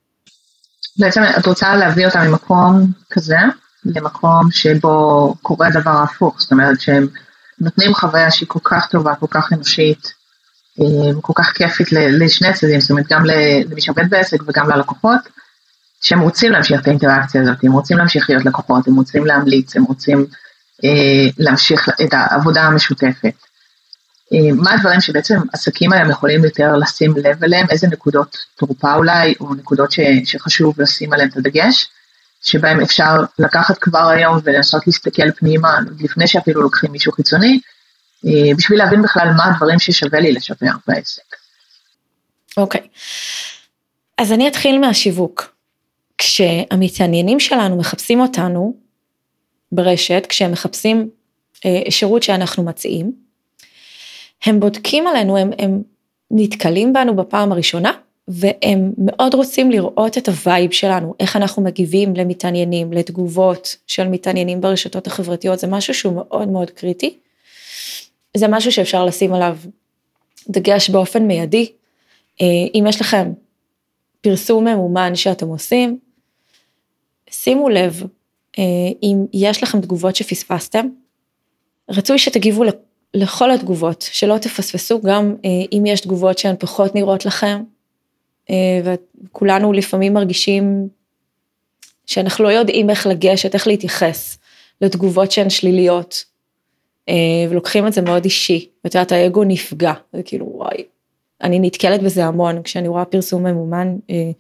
בעצם את רוצה להביא אותם ממקום כזה, למקום שבו קורה דבר הפוך, זאת אומרת שהם נותנים חוויה שהיא כל כך טובה, כל כך אנושית, כל כך כיפית לשני הצדדים, זאת אומרת גם למי שעובד בעסק וגם ללקוחות, שהם רוצים להמשיך את האינטראקציה הזאת, הם רוצים להמשיך להיות לקוחות, הם רוצים להמליץ, הם רוצים להמשיך את העבודה המשותפת. מה הדברים שבעצם עסקים היום יכולים יותר לשים לב אליהם, איזה נקודות תורפה אולי, או נקודות שחשוב לשים עליהם את הדגש, שבהם אפשר לקחת כבר היום ולנסות להסתכל פנימה, לפני שאפילו לוקחים מישהו חיצוני, בשביל להבין בכלל מה הדברים ששווה לי לשפר בעסק. אוקיי, אז אני אתחיל מהשיווק. כשהמתעניינים שלנו מחפשים אותנו ברשת, כשהם מחפשים שירות שאנחנו מציעים, הם בודקים עלינו, הם נתקלים בנו בפעם הראשונה, והם מאוד רוצים לראות את הווייב שלנו, איך אנחנו מגיבים למתעניינים, לתגובות של מתעניינים ברשתות החברתיות, זה משהו שהוא מאוד מאוד קריטי, זה משהו שאפשר לשים עליו דגש באופן מיידי, אם יש לכם פרסום ממומן שאתם עושים, שימו לב, אם יש לכם תגובות שפספסתם, רצוי שתגיבו לכל התגובות, שלא תפספסו, גם אם יש תגובות שהן פחות נראות לכם, וכולנו לפעמים מרגישים שאנחנו לא יודעים איך לגשת, איך להתייחס לתגובות שהן שליליות, ולוקחים את זה מאוד אישי, ואת יודעת, האגו נפגע, זה כאילו וואי, אני נתקלת בזה המון, כשאני רואה פרסום ממומן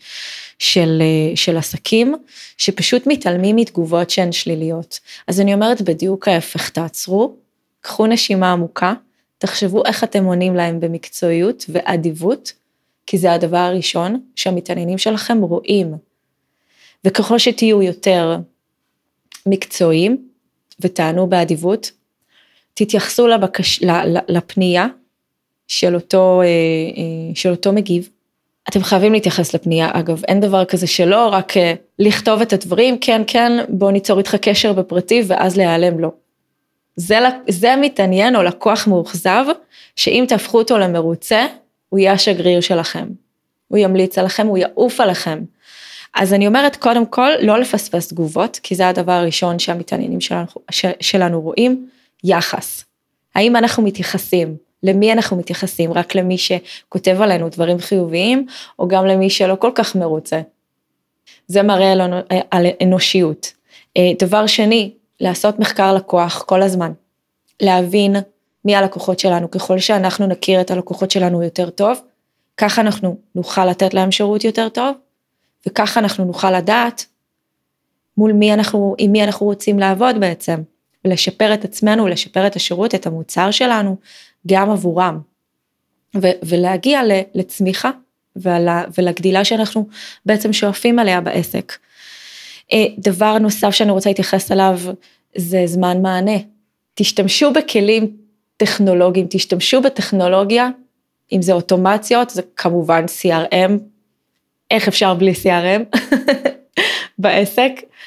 של עסקים, שפשוט מתעלמים מתגובות שהן שליליות. אז אני אומרת בדיוק ההפך, תעצרו, קחו נשימה עמוקה, תחשבו איך אתם עונים להם במקצועיות ואדיבות, כי זה הדבר הראשון שהמתעניינים שלכם רואים. וככל שתהיו יותר מקצועיים ותענו באדיבות, תתייחסו לפנייה של אותו מגיב. אתם חייבים להתייחס לפנייה, אגב, אין דבר כזה שלא, רק לכתוב את הדברים, כן, כן, בוא ניצור איתך קשר בפרטי, ואז להיעלם לו. זה מתעניין או לקוח מאוכזב, שאם תהפכו אותו למרוצה, הוא יהיה השגריר שלכם, הוא ימליץ עליכם, הוא יעוף עליכם. אז אני אומרת, קודם כל, לא לפספס תגובות, כי זה הדבר הראשון שהמתעניינים שלנו רואים, יחס. האם אנחנו מתייחסים? למי אנחנו מתייחסים? רק למי שכותב עלינו דברים חיוביים, או גם למי שלא כל כך מרוצה? זה מראה על אנושיות. דבר שני, לעשות מחקר לקוח כל הזמן. להבין מי הלקוחות שלנו, ככל שאנחנו נכיר את הלקוחות שלנו יותר טוב, ככה אנחנו נוכל לתת להם שירות יותר טוב, וככה אנחנו נוכל לדעת עם מי אנחנו רוצים לעבוד בעצם, ולשפר את עצמנו, ולשפר את השירות, את המוצר שלנו, גם עבורם, ולהגיע לצמיחה, ולגדילה שאנחנו בעצם שואפים עליה בעסק. דבר נוסף שאני רוצה להתייחס עליו, זה זמן מענה. תשתמשו בכלים טכנולוגיים, תשתמשו בטכנולוגיה, אם זה אוטומציות, זה כמובן CRM, איך אפשר בלי CRM בעסק,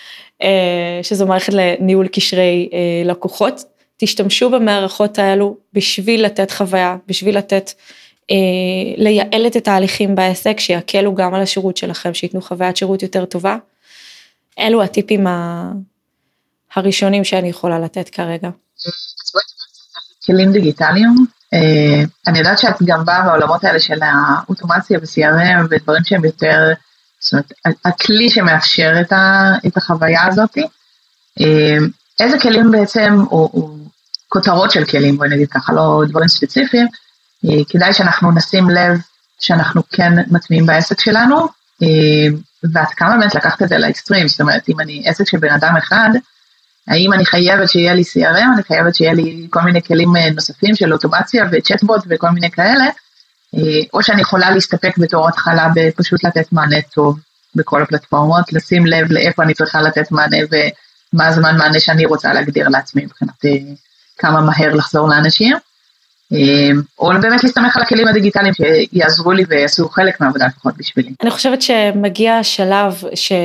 שזו מערכת לניהול קשרי לקוחות, תשתמשו במערכות האלו בשביל לתת חוויה, בשביל לייעל את התהליכים בעסק, שיקלו גם על השירות שלכם, שיתנו חוויית שירות יותר טובה. אלו הטיפים הראשונים שאני יכולה לתת כרגע. כלים דיגיטליים, אני יודעת שאת גם באה בעולמות האלה של האוטומציה ו-CRM ודברים שהם יותר, זאת אומרת, הכלי שמאפשר את החוויה הזאת, איזה כלים בעצם, או כותרות של כלים, בואי נגיד ככה, לא דברים ספציפיים, כדאי שאנחנו נשים לב שאנחנו כן מטמיעים בעסק שלנו, ועד כמה באמת לקחת את זה לאקסטרים, זאת אומרת, אם אני עסק של בן אדם אחד, האם אני חייבת שיהיה לי CRM, אני חייבת שיהיה לי כל מיני כלים נוספים של אוטומציה וצ'טבוט וכל מיני כאלה, או שאני יכולה להסתפק בתור התחלה בפשוט לתת מענה טוב בכל הפלטפורמות, לשים לב לאיפה אני צריכה לתת מענה ומה הזמן מענה שאני רוצה להגדיר לעצמי מבחינת כמה מהר לחזור לאנשים, או באמת להסתמך על הכלים הדיגיטליים שיעזרו לי ויעשו חלק מהעבודה לפחות בשבילי. אני חושבת שמגיע השלב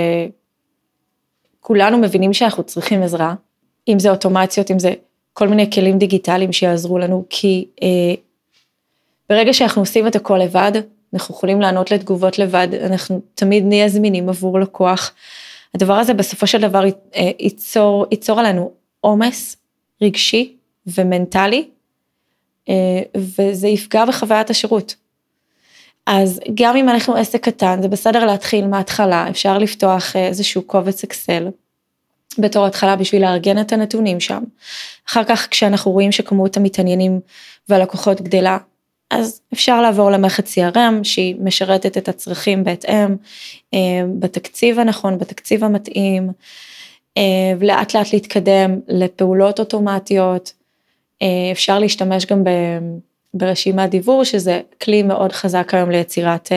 כולנו מבינים שאנחנו צריכים עזרה, אם זה אוטומציות, אם זה כל מיני כלים דיגיטליים שיעזרו לנו, כי ברגע שאנחנו עושים את הכל לבד, אנחנו יכולים לענות לתגובות לבד, אנחנו תמיד נהיה זמינים עבור לקוח, הדבר הזה בסופו של דבר ייצור עלינו עומס רגשי ומנטלי, וזה יפגע בחוויית השירות. אז גם אם אנחנו עסק קטן, זה בסדר להתחיל מההתחלה, אפשר לפתוח איזשהו קובץ אקסל, בתור התחלה בשביל לארגן את הנתונים שם. אחר כך כשאנחנו רואים שכמות המתעניינים והלקוחות גדלה, אז אפשר לעבור למערכת CRM, שהיא משרתת את הצרכים בהתאם, בתקציב הנכון, בתקציב המתאים, ולאט לאט להתקדם לפעולות אוטומטיות, אפשר להשתמש גם ברשימת דיבור, שזה כלי מאוד חזק היום ליצירת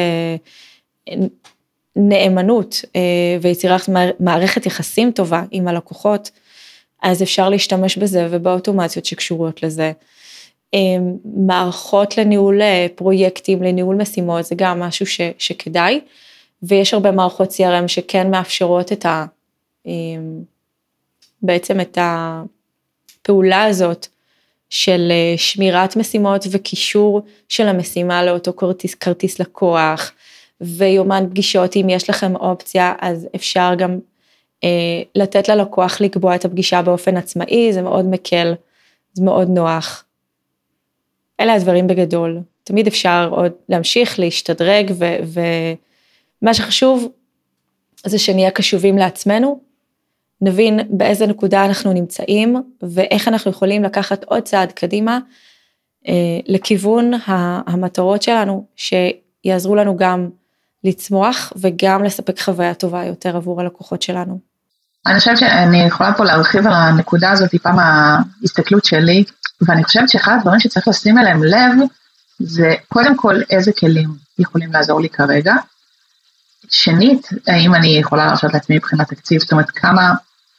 נאמנות, ויצירת מערכת יחסים טובה עם הלקוחות, אז אפשר להשתמש בזה, ובאוטומציות שקשורות לזה. מערכות לניהול פרויקטים, לניהול משימות, זה גם משהו שכדאי, ויש הרבה מערכות CRM שכן מאפשרות בעצם את הפעולה הזאת, של שמירת משימות וקישור של המשימה לאותו כרטיס לקוח, ויומן פגישות, אם יש לכם אופציה, אז אפשר גם לתת ללקוח לקבוע את הפגישה באופן עצמאי, זה מאוד מקל, זה מאוד נוח. אלה הדברים בגדול, תמיד אפשר עוד להמשיך, להשתדרג, ומה שחשוב, זה שנהיה קשובים לעצמנו, נבין באיזה נקודה אנחנו נמצאים, ואיך אנחנו יכולים לקחת עוד צעד קדימה, לכיוון המטרות שלנו, שיעזרו לנו גם לצמוח, וגם לספק חוויה טובה יותר עבור הלקוחות שלנו. אני חושבת שאני יכולה פה להרחיב על הנקודה הזאת, פעם ההסתכלות שלי, ואני חושבת שאחד הדברים שצריך לשים אליהם לב, זה קודם כל איזה כלים יכולים לעזור לי כרגע, שנית, האם אני יכולה להרשות לעצמי מבחינת תקציב, זאת אומרת כמה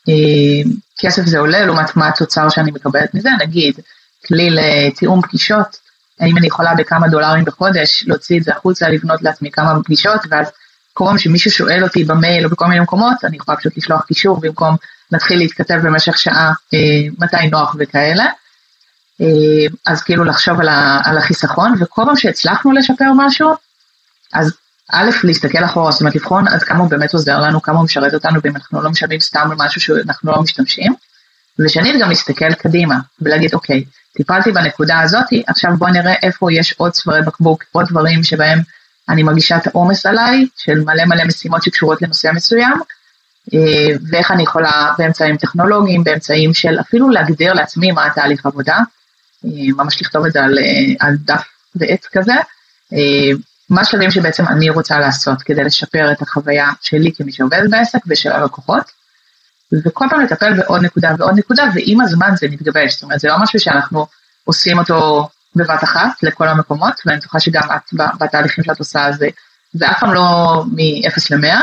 כסף זה עולה, לעומת מה התוצר שאני מקבלת מזה, נגיד, כלי לתיאום פגישות, האם אני יכולה בכמה דולרים בחודש, להוציא את זה החוצה, לבנות לעצמי כמה פגישות, ואז קוראים שמישהו שואל אותי במייל או בכל מיני מקומות, אני יכולה פשוט לשלוח קישור, במקום להתחיל להתכתב במשך שעה, מתי נוח וכאלה, אז כאילו לחשוב על החיסכון, וכל פעם שהצלחנו לשפר משהו, אז א', להסתכל אחורה, זאת אומרת, לבחון עד כמה הוא באמת עוזר לנו, כמה הוא משרת אותנו, ואם אנחנו לא משלמים סתם על משהו שאנחנו לא משתמשים, ושנית גם להסתכל קדימה, ולהגיד, אוקיי, טיפלתי בנקודה הזאת, עכשיו בוא נראה איפה יש עוד צווארי בקבוק, עוד דברים שבהם אני מרגישה את העומס עליי, של מלא משימות שקשורות לנושא מסוים, ואיך אני יכולה באמצעים טכנולוגיים, באמצעים של אפילו להגדיר לעצמי מה התהליך עבודה, ממש לכתוב את זה על דף ועט כזה, מה השלבים שבעצם אני רוצה לעשות כדי לשפר את החוויה שלי כמי שעובד בעסק ושל הלקוחות, וכל פעם לטפל בעוד נקודה ועוד נקודה, ועם הזמן זה מתגבש, זאת אומרת, זה לא משהו שאנחנו עושים אותו בבת אחת לכל המקומות, ואני בטוחה שגם את בתהליכים שאת עושה, זה אף פעם לא מ-0 ל-100,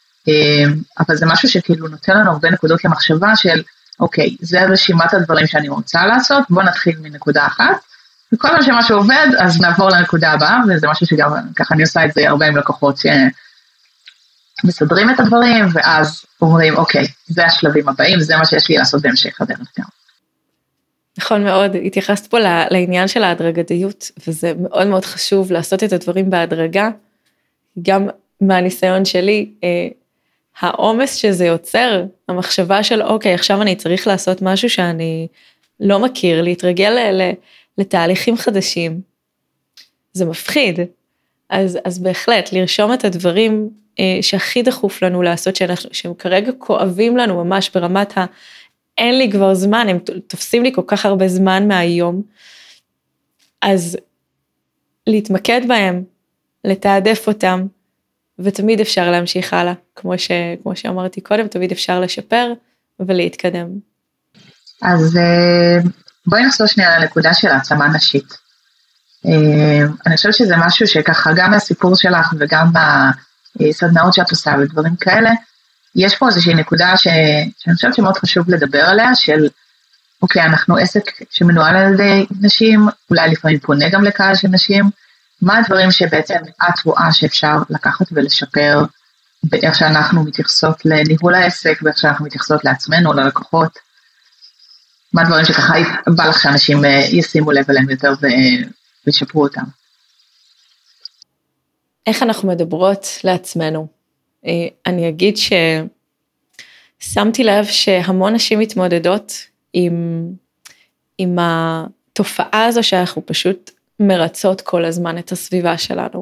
אבל זה משהו שכאילו נותן לנו הרבה נקודות למחשבה של, אוקיי, זה רשימת הדברים שאני רוצה לעשות, בוא נתחיל מנקודה אחת, וכל פעם שמשהו עובד, אז נעבור לנקודה הבאה, וזה משהו שגם ככה אני עושה את זה הרבה עם לקוחות שמסדרים את הדברים, ואז אומרים, אוקיי, זה השלבים הבאים, זה מה שיש לי לעשות בהמשך הדרך גם. נכון מאוד, התייחסת פה לעניין של ההדרגתיות, וזה מאוד מאוד חשוב לעשות את הדברים בהדרגה, גם מהניסיון שלי, העומס שזה יוצר, המחשבה של אוקיי, עכשיו אני צריך לעשות משהו שאני לא מכיר, להתרגל לתהליכים חדשים, זה מפחיד, אז בהחלט, לרשום את הדברים שהכי דחוף לנו לעשות, שהם כרגע כואבים לנו ממש ברמת אין לי כבר זמן, הם תופסים לי כל כך הרבה זמן מהיום, אז להתמקד בהם, לתעדף אותם, ותמיד אפשר להמשיך הלאה, כמו שאמרתי קודם, תמיד אפשר לשפר ולהתקדם. אז בואי נחזור שנייה לנקודה של העצמה נשית. אני חושבת שזה משהו שככה גם מהסיפור שלך וגם בסדנאות שאת עושה ודברים כאלה, יש פה איזושהי נקודה שאני חושבת שמאוד חשוב לדבר עליה, של אוקיי, אנחנו עסק שמנוהל על ידי נשים, אולי לפעמים פונה גם לקהל של נשים, מה הדברים שבעצם את רואה שאפשר לקחת ולשפר, באיך שאנחנו מתייחסות לניהול העסק, באיך שאנחנו מתייחסות לעצמנו, ללקוחות, מה הדברים שככה בא לך שאנשים ישימו לב אליהם יותר וישפרו אותם. איך אנחנו מדברות לעצמנו? אני אגיד ששמתי לב שהמון נשים מתמודדות עם התופעה הזו שאנחנו פשוט מרצות כל הזמן את הסביבה שלנו.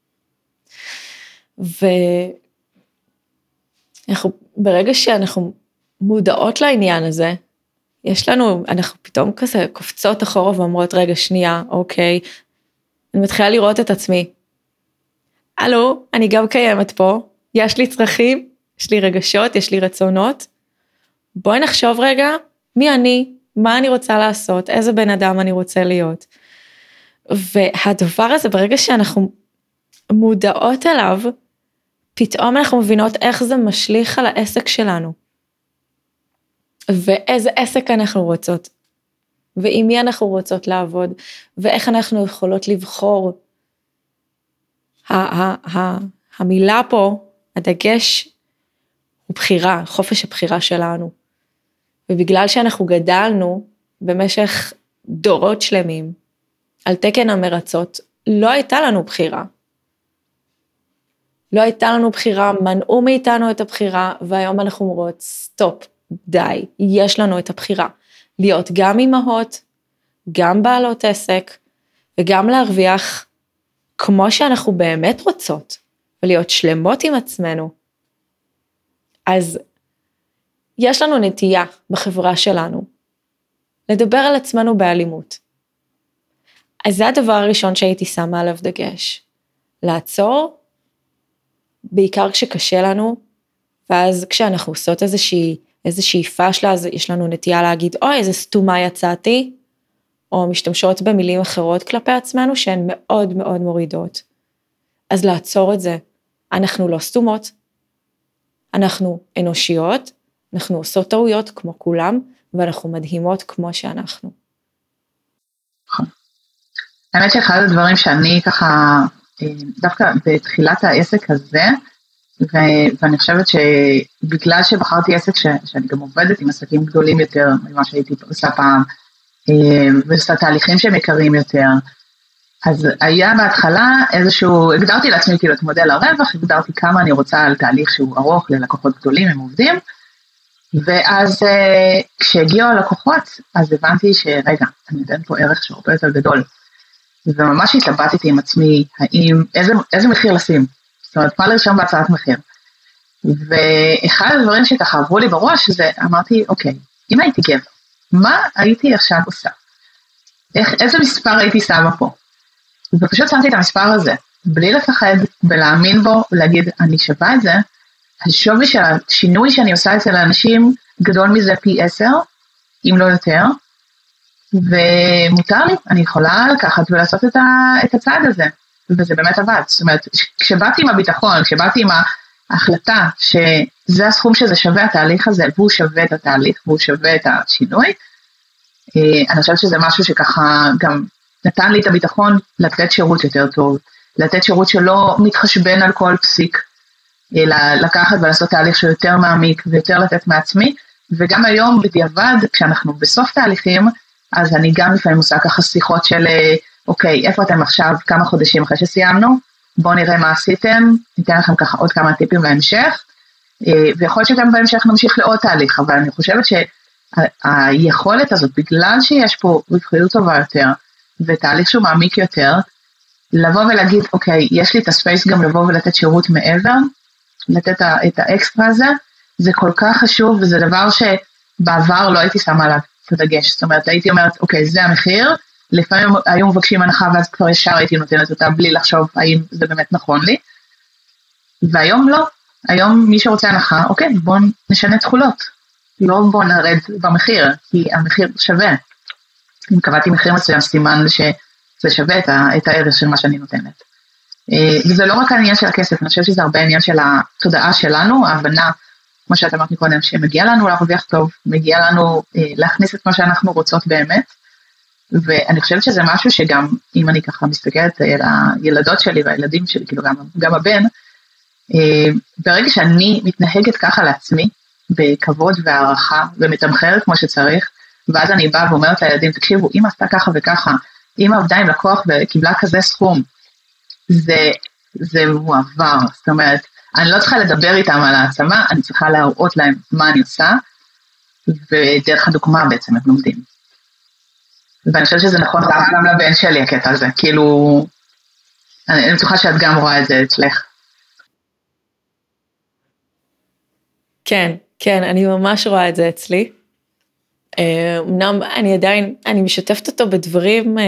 ברגע שאנחנו מודעות לעניין הזה, אנחנו פתאום כזה קופצות אחורה ואומרות, רגע שנייה, אוקיי, אני מתחילה לראות את עצמי. הלו, אני גם קיימת פה, יש לי צרכים, יש לי רגשות, יש לי רצונות. בואי נחשוב רגע, מי אני, מה אני רוצה לעשות, איזה בן אדם אני רוצה להיות. והדבר הזה, ברגע שאנחנו מודעות אליו, פתאום אנחנו מבינות איך זה משליך על העסק שלנו. ואיזה עסק אנחנו רוצות. ועם מי אנחנו רוצות לעבוד. ואיך אנחנו יכולות לבחור. המילה פה, הדגש, הוא בחירה, חופש הבחירה שלנו. ובגלל שאנחנו גדלנו במשך דורות שלמים, על תקן המרצות, לא הייתה לנו בחירה. לא הייתה לנו בחירה, מנעו מאיתנו את הבחירה, והיום אנחנו אומרות, סטופ, די, יש לנו את הבחירה. להיות גם אימהות, גם בעלות עסק, וגם להרוויח כמו שאנחנו באמת רוצות, ולהיות שלמות עם עצמנו. אז יש לנו נטייה בחברה שלנו, לדבר על עצמנו באלימות. אז זה הדבר הראשון שהייתי שמה עליו דגש. לעצור, בעיקר כשקשה לנו, ואז כשאנחנו עושות איזושהי פשלה, אז יש לנו נטייה להגיד, אוי, איזה סתומה יצאתי, או משתמשות במילים אחרות כלפי עצמנו, שהן מאוד מאוד מורידות. אז לעצור את זה. אנחנו לא סתומות, אנחנו אנושיות, אנחנו עושות טעויות כמו כולם, ואנחנו מדהימות כמו שאנחנו. האמת שאחד הדברים שאני ככה, דווקא בתחילת העסק הזה, ואני חושבת שבגלל שבחרתי עסק שאני גם עובדת עם עסקים גדולים יותר, ממה שהייתי עושה פעם, ועושה תהליכים שהם יקרים יותר, אז היה בהתחלה איזשהו, הגדרתי לעצמי כאילו את מודל הרווח, הגדרתי כמה אני רוצה על תהליך שהוא ארוך ללקוחות גדולים, הם עובדים, ואז כשהגיעו הלקוחות, אז הבנתי שרגע, אני נותן פה ערך שהוא הרבה יותר גדול, וממש התלבטתי עם עצמי, איזה מחיר לשים, זאת אומרת, מה לרשום בהצעת מחיר, ואחד הדברים שככה עברו לי בראש, זה אמרתי, אוקיי, אם הייתי גבר, מה הייתי עכשיו עושה? איזה מספר הייתי שמה פה? ופשוט שמתי את המספר הזה, בלי לפחד, ולהאמין בו, ולהגיד, אני שווה את זה, השווי של השינוי שאני עושה אצל האנשים, גדול מזה פי 10, אם לא יותר, ומותר לי, אני יכולה לקחת ולעשות את הצעד הזה, וזה באמת עבד, זאת אומרת, כשבאתי עם הביטחון, כשבאתי עם ההחלטה, שזה הסכום שזה שווה התהליך הזה, והוא שווה את התהליך, והוא שווה את השינוי, אני חושבת שזה משהו שככה גם נתן לי את הביטחון לתת שירות יותר טוב, לתת שירות שלא מתחשבן על כל פסיק, לקחת ולעשות תהליך שהוא יותר מעמיק ויותר לתת מעצמי, וגם היום בדיעבד, כשאנחנו בסוף תהליכים, אז אני גם לפעמים עושה ככה שיחות של, אוקיי, איפה אתם עכשיו, כמה חודשים אחרי שסיימנו, בואו נראה מה עשיתם, ניתן לכם ככה עוד כמה טיפים להמשך, ויכול להיות שגם בהמשך נמשיך לעוד תהליך, אבל אני חושבת שהיכולת הזאת, בגלל שיש פה רווחיות טובה יותר, ותהליך שהוא מעמיק יותר, לבוא ולהגיד, אוקיי, יש לי את הספייס גם לבוא ולתת שירות מעבר, לתת את האקסטרה הזה, זה כל כך חשוב, וזה דבר שבעבר לא הייתי שמה עליו את הדגש, זאת אומרת, הייתי אומרת, אוקיי, זה המחיר, לפעמים היו מבקשים הנחה, ואז כבר ישר הייתי נותנת אותה, בלי לחשוב האם זה באמת נכון לי, והיום לא, היום מי שרוצה הנחה, אוקיי, בואו נשנה תחולות, לא בואו נרד במחיר, כי המחיר שווה, אם קבעתי מחיר מסוים, סימן שזה שווה את הערך של מה שאני נותנת. וזה לא רק העניין של הכסף, אני חושבת שזה הרבה עניין של התודעה שלנו, ההבנה, כמו שאת אמרת מקודם, שמגיע לנו להרוויח טוב, מגיע לנו להכניס את מה שאנחנו רוצות באמת, ואני חושבת שזה משהו שגם, אם אני ככה מסתכלת על הילדות שלי והילדים שלי, כאילו גם הבן, ברגע שאני מתנהגת ככה לעצמי, בכבוד והערכה, ומתמחרת כמו שצריך, ואז אני באה ואומרת לילדים, תקשיבו, אמא עשתה ככה וככה, אמא עבדה עם לקוח וקיבלה כזה סכום, זה מועבר, זאת אומרת, אני לא צריכה לדבר איתם על העצמה, אני צריכה להראות להם מה אני עושה, ודרך הדוגמה בעצם הם לומדים. ואני חושבת שזה נכון גם לבן שלי הקטע הזה, כאילו, אני בטוחה שאת גם רואה את זה אצלך. כן, כן, אני ממש רואה את זה אצלי. אמנם אני משתפת אותו בדברים,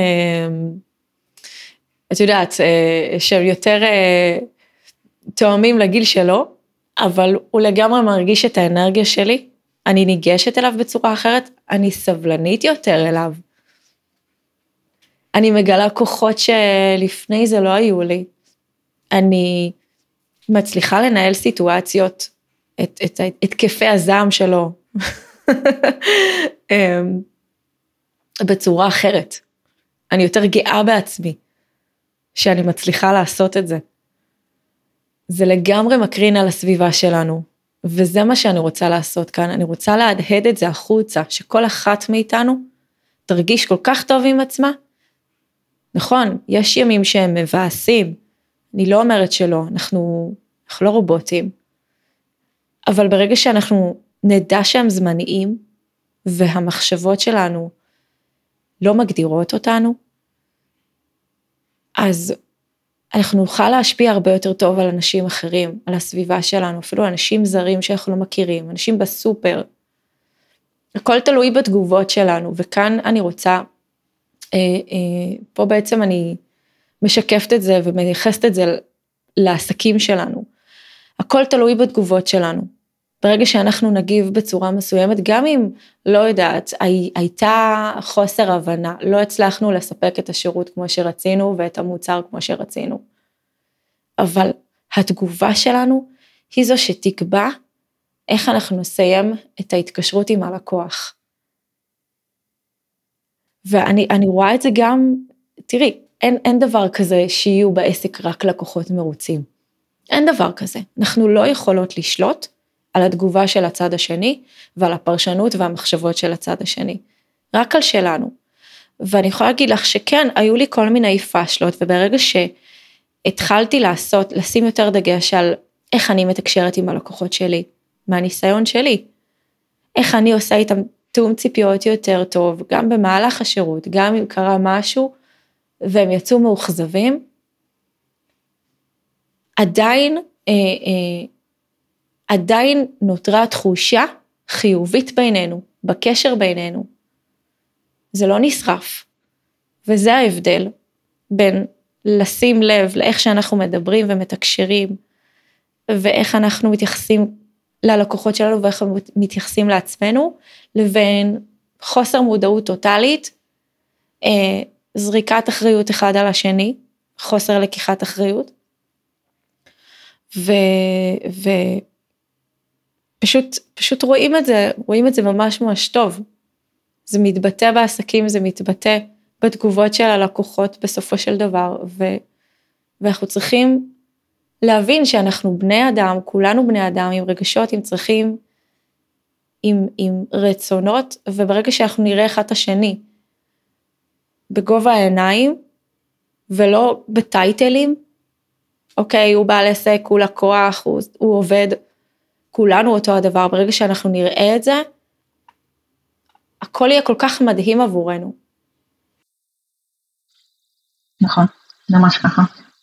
את יודעת, שהם יותר תואמים לגיל שלו, אבל הוא לגמרי מרגיש את האנרגיה שלי, אני ניגשת אליו בצורה אחרת, אני סבלנית יותר אליו. אני מגלה כוחות שלפני זה לא היו לי. אני מצליחה לנהל סיטואציות, את כפי הזעם שלו, בצורה אחרת. אני יותר גאה בעצמי, שאני מצליחה לעשות את זה. זה לגמרי מקרין על הסביבה שלנו, וזה מה שאני רוצה לעשות כאן, אני רוצה להדהד את זה החוצה, שכל אחת מאיתנו תרגיש כל כך טוב עם עצמה. נכון, יש ימים שהם מבאסים, אני לא אומרת שלא, אנחנו לא רובוטים, אבל ברגע שאנחנו נדע שהם זמניים, והמחשבות שלנו לא מגדירות אותנו, אז אנחנו נוכל להשפיע הרבה יותר טוב על אנשים אחרים, על הסביבה שלנו, אפילו אנשים זרים שאנחנו לא מכירים, אנשים בסופר, הכל תלוי בתגובות שלנו, וכאן אני רוצה, פה בעצם אני משקפת את זה, ומייחסת את זה לעסקים שלנו, הכל תלוי בתגובות שלנו, ברגע שאנחנו נגיב בצורה מסוימת, גם אם לא יודעת, הייתה חוסר הבנה, לא הצלחנו לספק את השירות כמו שרצינו, ואת המוצר כמו שרצינו. אבל התגובה שלנו, היא זו שתקבע, איך אנחנו נסיים את ההתקשרות עם הלקוח. ואני רואה את זה גם, תראי, אין דבר כזה שיהיו בעסק רק לקוחות מרוצים. אין דבר כזה. אנחנו לא יכולות לשלוט, על התגובה של הצד השני, ועל הפרשנות והמחשבות של הצד השני. רק על שלנו. ואני יכולה להגיד לך שכן, היו לי כל מיני פשלות, וברגע שהתחלתי לשים יותר דגש על איך אני מתקשרת עם הלקוחות שלי, מהניסיון שלי, איך אני עושה איתם תאום ציפיות יותר טוב, גם במהלך השירות, גם אם קרה משהו, והם יצאו מאוכזבים, עדיין נותרה תחושה חיובית בינינו, בקשר בינינו. זה לא נשרף. וזה ההבדל בין לשים לב לאיך שאנחנו מדברים ומתקשרים, ואיך אנחנו מתייחסים ללקוחות שלנו, ואיך מתייחסים לעצמנו, לבין חוסר מודעות טוטלית, זריקת אחריות אחד על השני, חוסר לקיחת אחריות, פשוט רואים את זה ממש ממש טוב. זה מתבטא בעסקים, זה מתבטא בתגובות של הלקוחות בסופו של דבר, ואנחנו צריכים להבין שאנחנו בני אדם, כולנו בני אדם, עם רגשות, עם צרכים, עם רצונות, וברגע שאנחנו נראה אחד את השני, בגובה העיניים, ולא בטייטלים, אוקיי, הוא בעל עסק, הוא לקוח, הוא עובד, כולנו אותו הדבר, ברגע שאנחנו נראה את זה, הכל יהיה כל כך מדהים עבורנו. נכון, ממש ככה.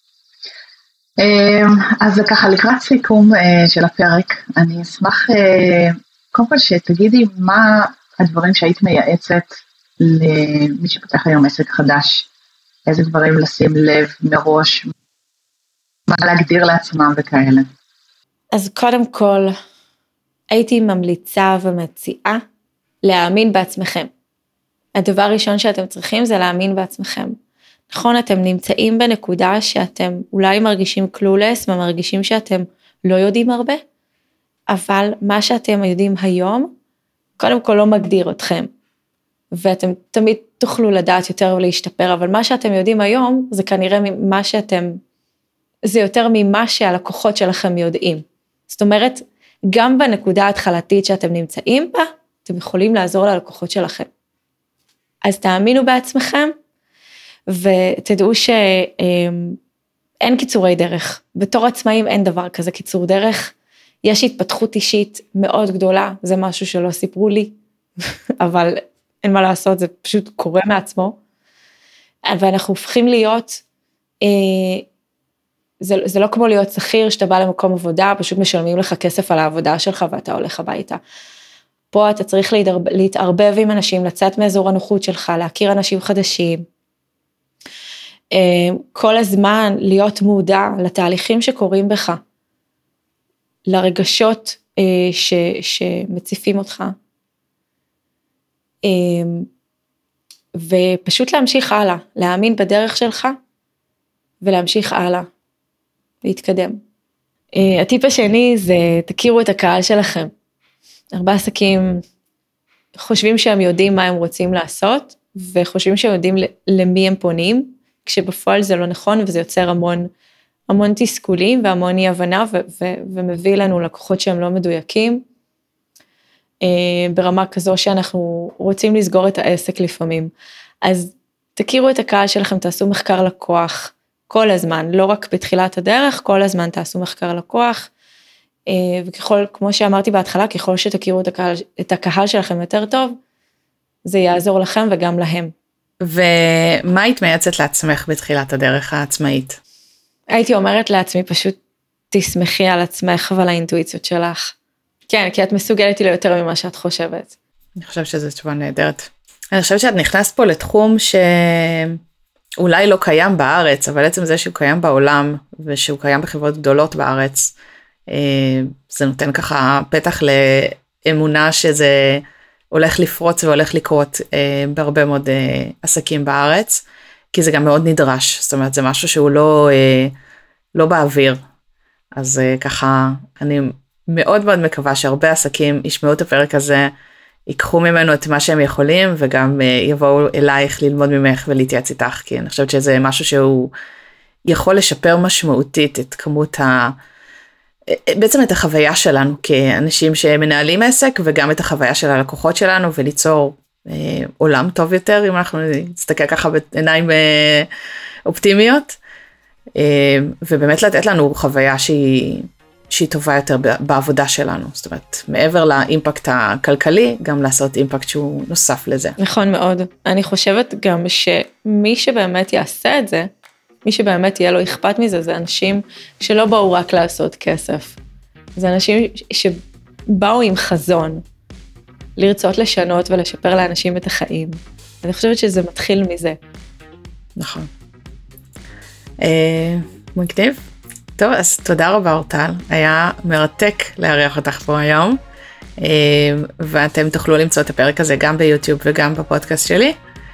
אז ככה, לקראת סיכום של הפרק, אני אשמח קודם כל שתגידי מה הדברים שהיית מייעצת למי שפתח היום עסק חדש, איזה דברים לשים לב מראש, מה להגדיר לעצמם וכאלה. אז קודם כל, הייתי ממליצה ומציעה להאמין בעצמכם. הדבר הראשון שאתם צריכים זה להאמין בעצמכם. נכון, אתם נמצאים בנקודה שאתם אולי מרגישים קלולס, ומרגישים שאתם לא יודעים הרבה, אבל מה שאתם יודעים היום, קודם כל לא מגדיר אתכם, ואתם תמיד תוכלו לדעת יותר ולהשתפר, אבל מה שאתם יודעים היום, זה כנראה ממה שאתם, זה יותר ממה שהלקוחות שלכם יודעים. זאת אומרת, גם בנקודה ההתחלתית שאתם נמצאים בה, אתם יכולים לעזור ללקוחות שלכם. אז תאמינו בעצמכם, ותדעו שאין קיצורי דרך. בתור עצמאים אין דבר כזה קיצור דרך. יש התפתחות אישית מאוד גדולה, זה משהו שלא סיפרו לי, אבל אין מה לעשות, זה פשוט קורה מעצמו. ואנחנו הופכים להיות, זה לא כמו להיות שכיר, שאתה בא למקום עבודה, פשוט משלמים לך כסף על העבודה שלך, ואתה הולך הביתה. פה אתה צריך להתערבב עם אנשים, לצאת מאזור הנוחות שלך, להכיר אנשים חדשים, כל הזמן להיות מודע לתהליכים שקורים בך, לרגשות שמציפים אותך, ופשוט להמשיך הלאה, להאמין בדרך שלך, ולהמשיך הלאה, להתקדם. הטיפ השני זה תכירו את הקהל שלכם. הרבה עסקים חושבים שהם יודעים מה הם רוצים לעשות, וחושבים שהם יודעים למי הם פונים, כשבפועל זה לא נכון, וזה יוצר המון תסכולים, והמון אי הבנה, ומביא לנו לקוחות שהם לא מדויקים, ברמה כזו שאנחנו רוצים לסגור את העסק לפעמים. אז תכירו את הקהל שלכם, תעשו מחקר לקוח, כל הזמן, לא רק בתחילת הדרך, כל הזמן תעשו מחקר לקוח, וככל, כמו שאמרתי בהתחלה, ככל שתכירו את הקהל שלכם יותר טוב, זה יעזור לכם וגם להם. ומה היית מייעצת לעצמך בתחילת הדרך העצמאית? הייתי אומרת לעצמי, פשוט תשמחי על עצמך ועל האינטואיציות שלך. כן, כי את מסוגלת לי יותר ממה שאת חושבת. אני חושבת שזו תשובה נהדרת. אני חושבת שאת נכנסת פה לתחום שאולי לא קיים בארץ, אבל עצם זה שהוא קיים בעולם, ושהוא קיים בחברות גדולות בארץ, זה נותן ככה פתח לאמונה שזה הולך לפרוץ והולך לקרות בהרבה מאוד עסקים בארץ, כי זה גם מאוד נדרש, זאת אומרת זה משהו שהוא לא באוויר, אז ככה אני מאוד מאוד מקווה שהרבה עסקים ישמעו את הפרק הזה, ייקחו ממנו את מה שהם יכולים, וגם יבואו אלייך ללמוד ממך ולהתייעץ איתך, כי אני חושבת שזה משהו שהוא יכול לשפר משמעותית את כמות בעצם את החוויה שלנו כאנשים שמנהלים עסק, וגם את החוויה של הלקוחות שלנו, וליצור עולם טוב יותר, אם אנחנו נסתכל ככה בעיניים אופטימיות, ובאמת לתת לנו חוויה שהיא טובה יותר בעבודה שלנו, זאת אומרת, מעבר לאימפקט הכלכלי, גם לעשות אימפקט שהוא נוסף לזה. נכון מאוד, אני חושבת גם שמי שבאמת יעשה את זה, מי שבאמת יהיה לו אכפת מזה, זה אנשים שלא באו רק לעשות כסף. זה אנשים שבאו עם חזון, לרצות לשנות ולשפר לאנשים את החיים. אני חושבת שזה מתחיל מזה. נכון. מגניב. טוב, אז תודה רבה אורטל. היה מרתק לארח אותך פה היום. ואתם תוכלו למצוא את הפרק הזה גם ביוטיוב וגם בפודקאסט שלי.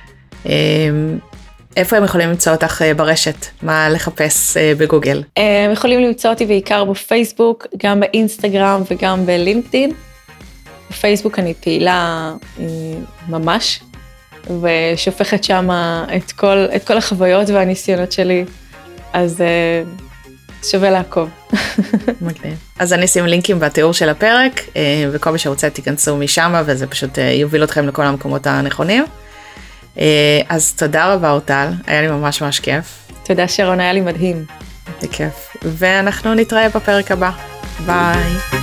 איפה הם יכולים למצוא אותך ברשת? מה לחפש בגוגל? הם יכולים למצוא אותי בעיקר בפייסבוק, גם באינסטגרם וגם בלינקדין. בפייסבוק אני פעילה ממש, ושופכת שם את כל החוויות והניסיונות שלי. אז שווה לעקוב. מגניב. אז אני אשים לינקים בתיאור של הפרק, וכל מי שרוצה תיכנסו משם, וזה פשוט יוביל אתכם לכל המקומות הנכונים. אז תודה רבה אורטל, היה לי ממש ממש כיף. תודה שרון, היה לי מדהים. זה כיף. ואנחנו נתראה בפרק הבא. ביי.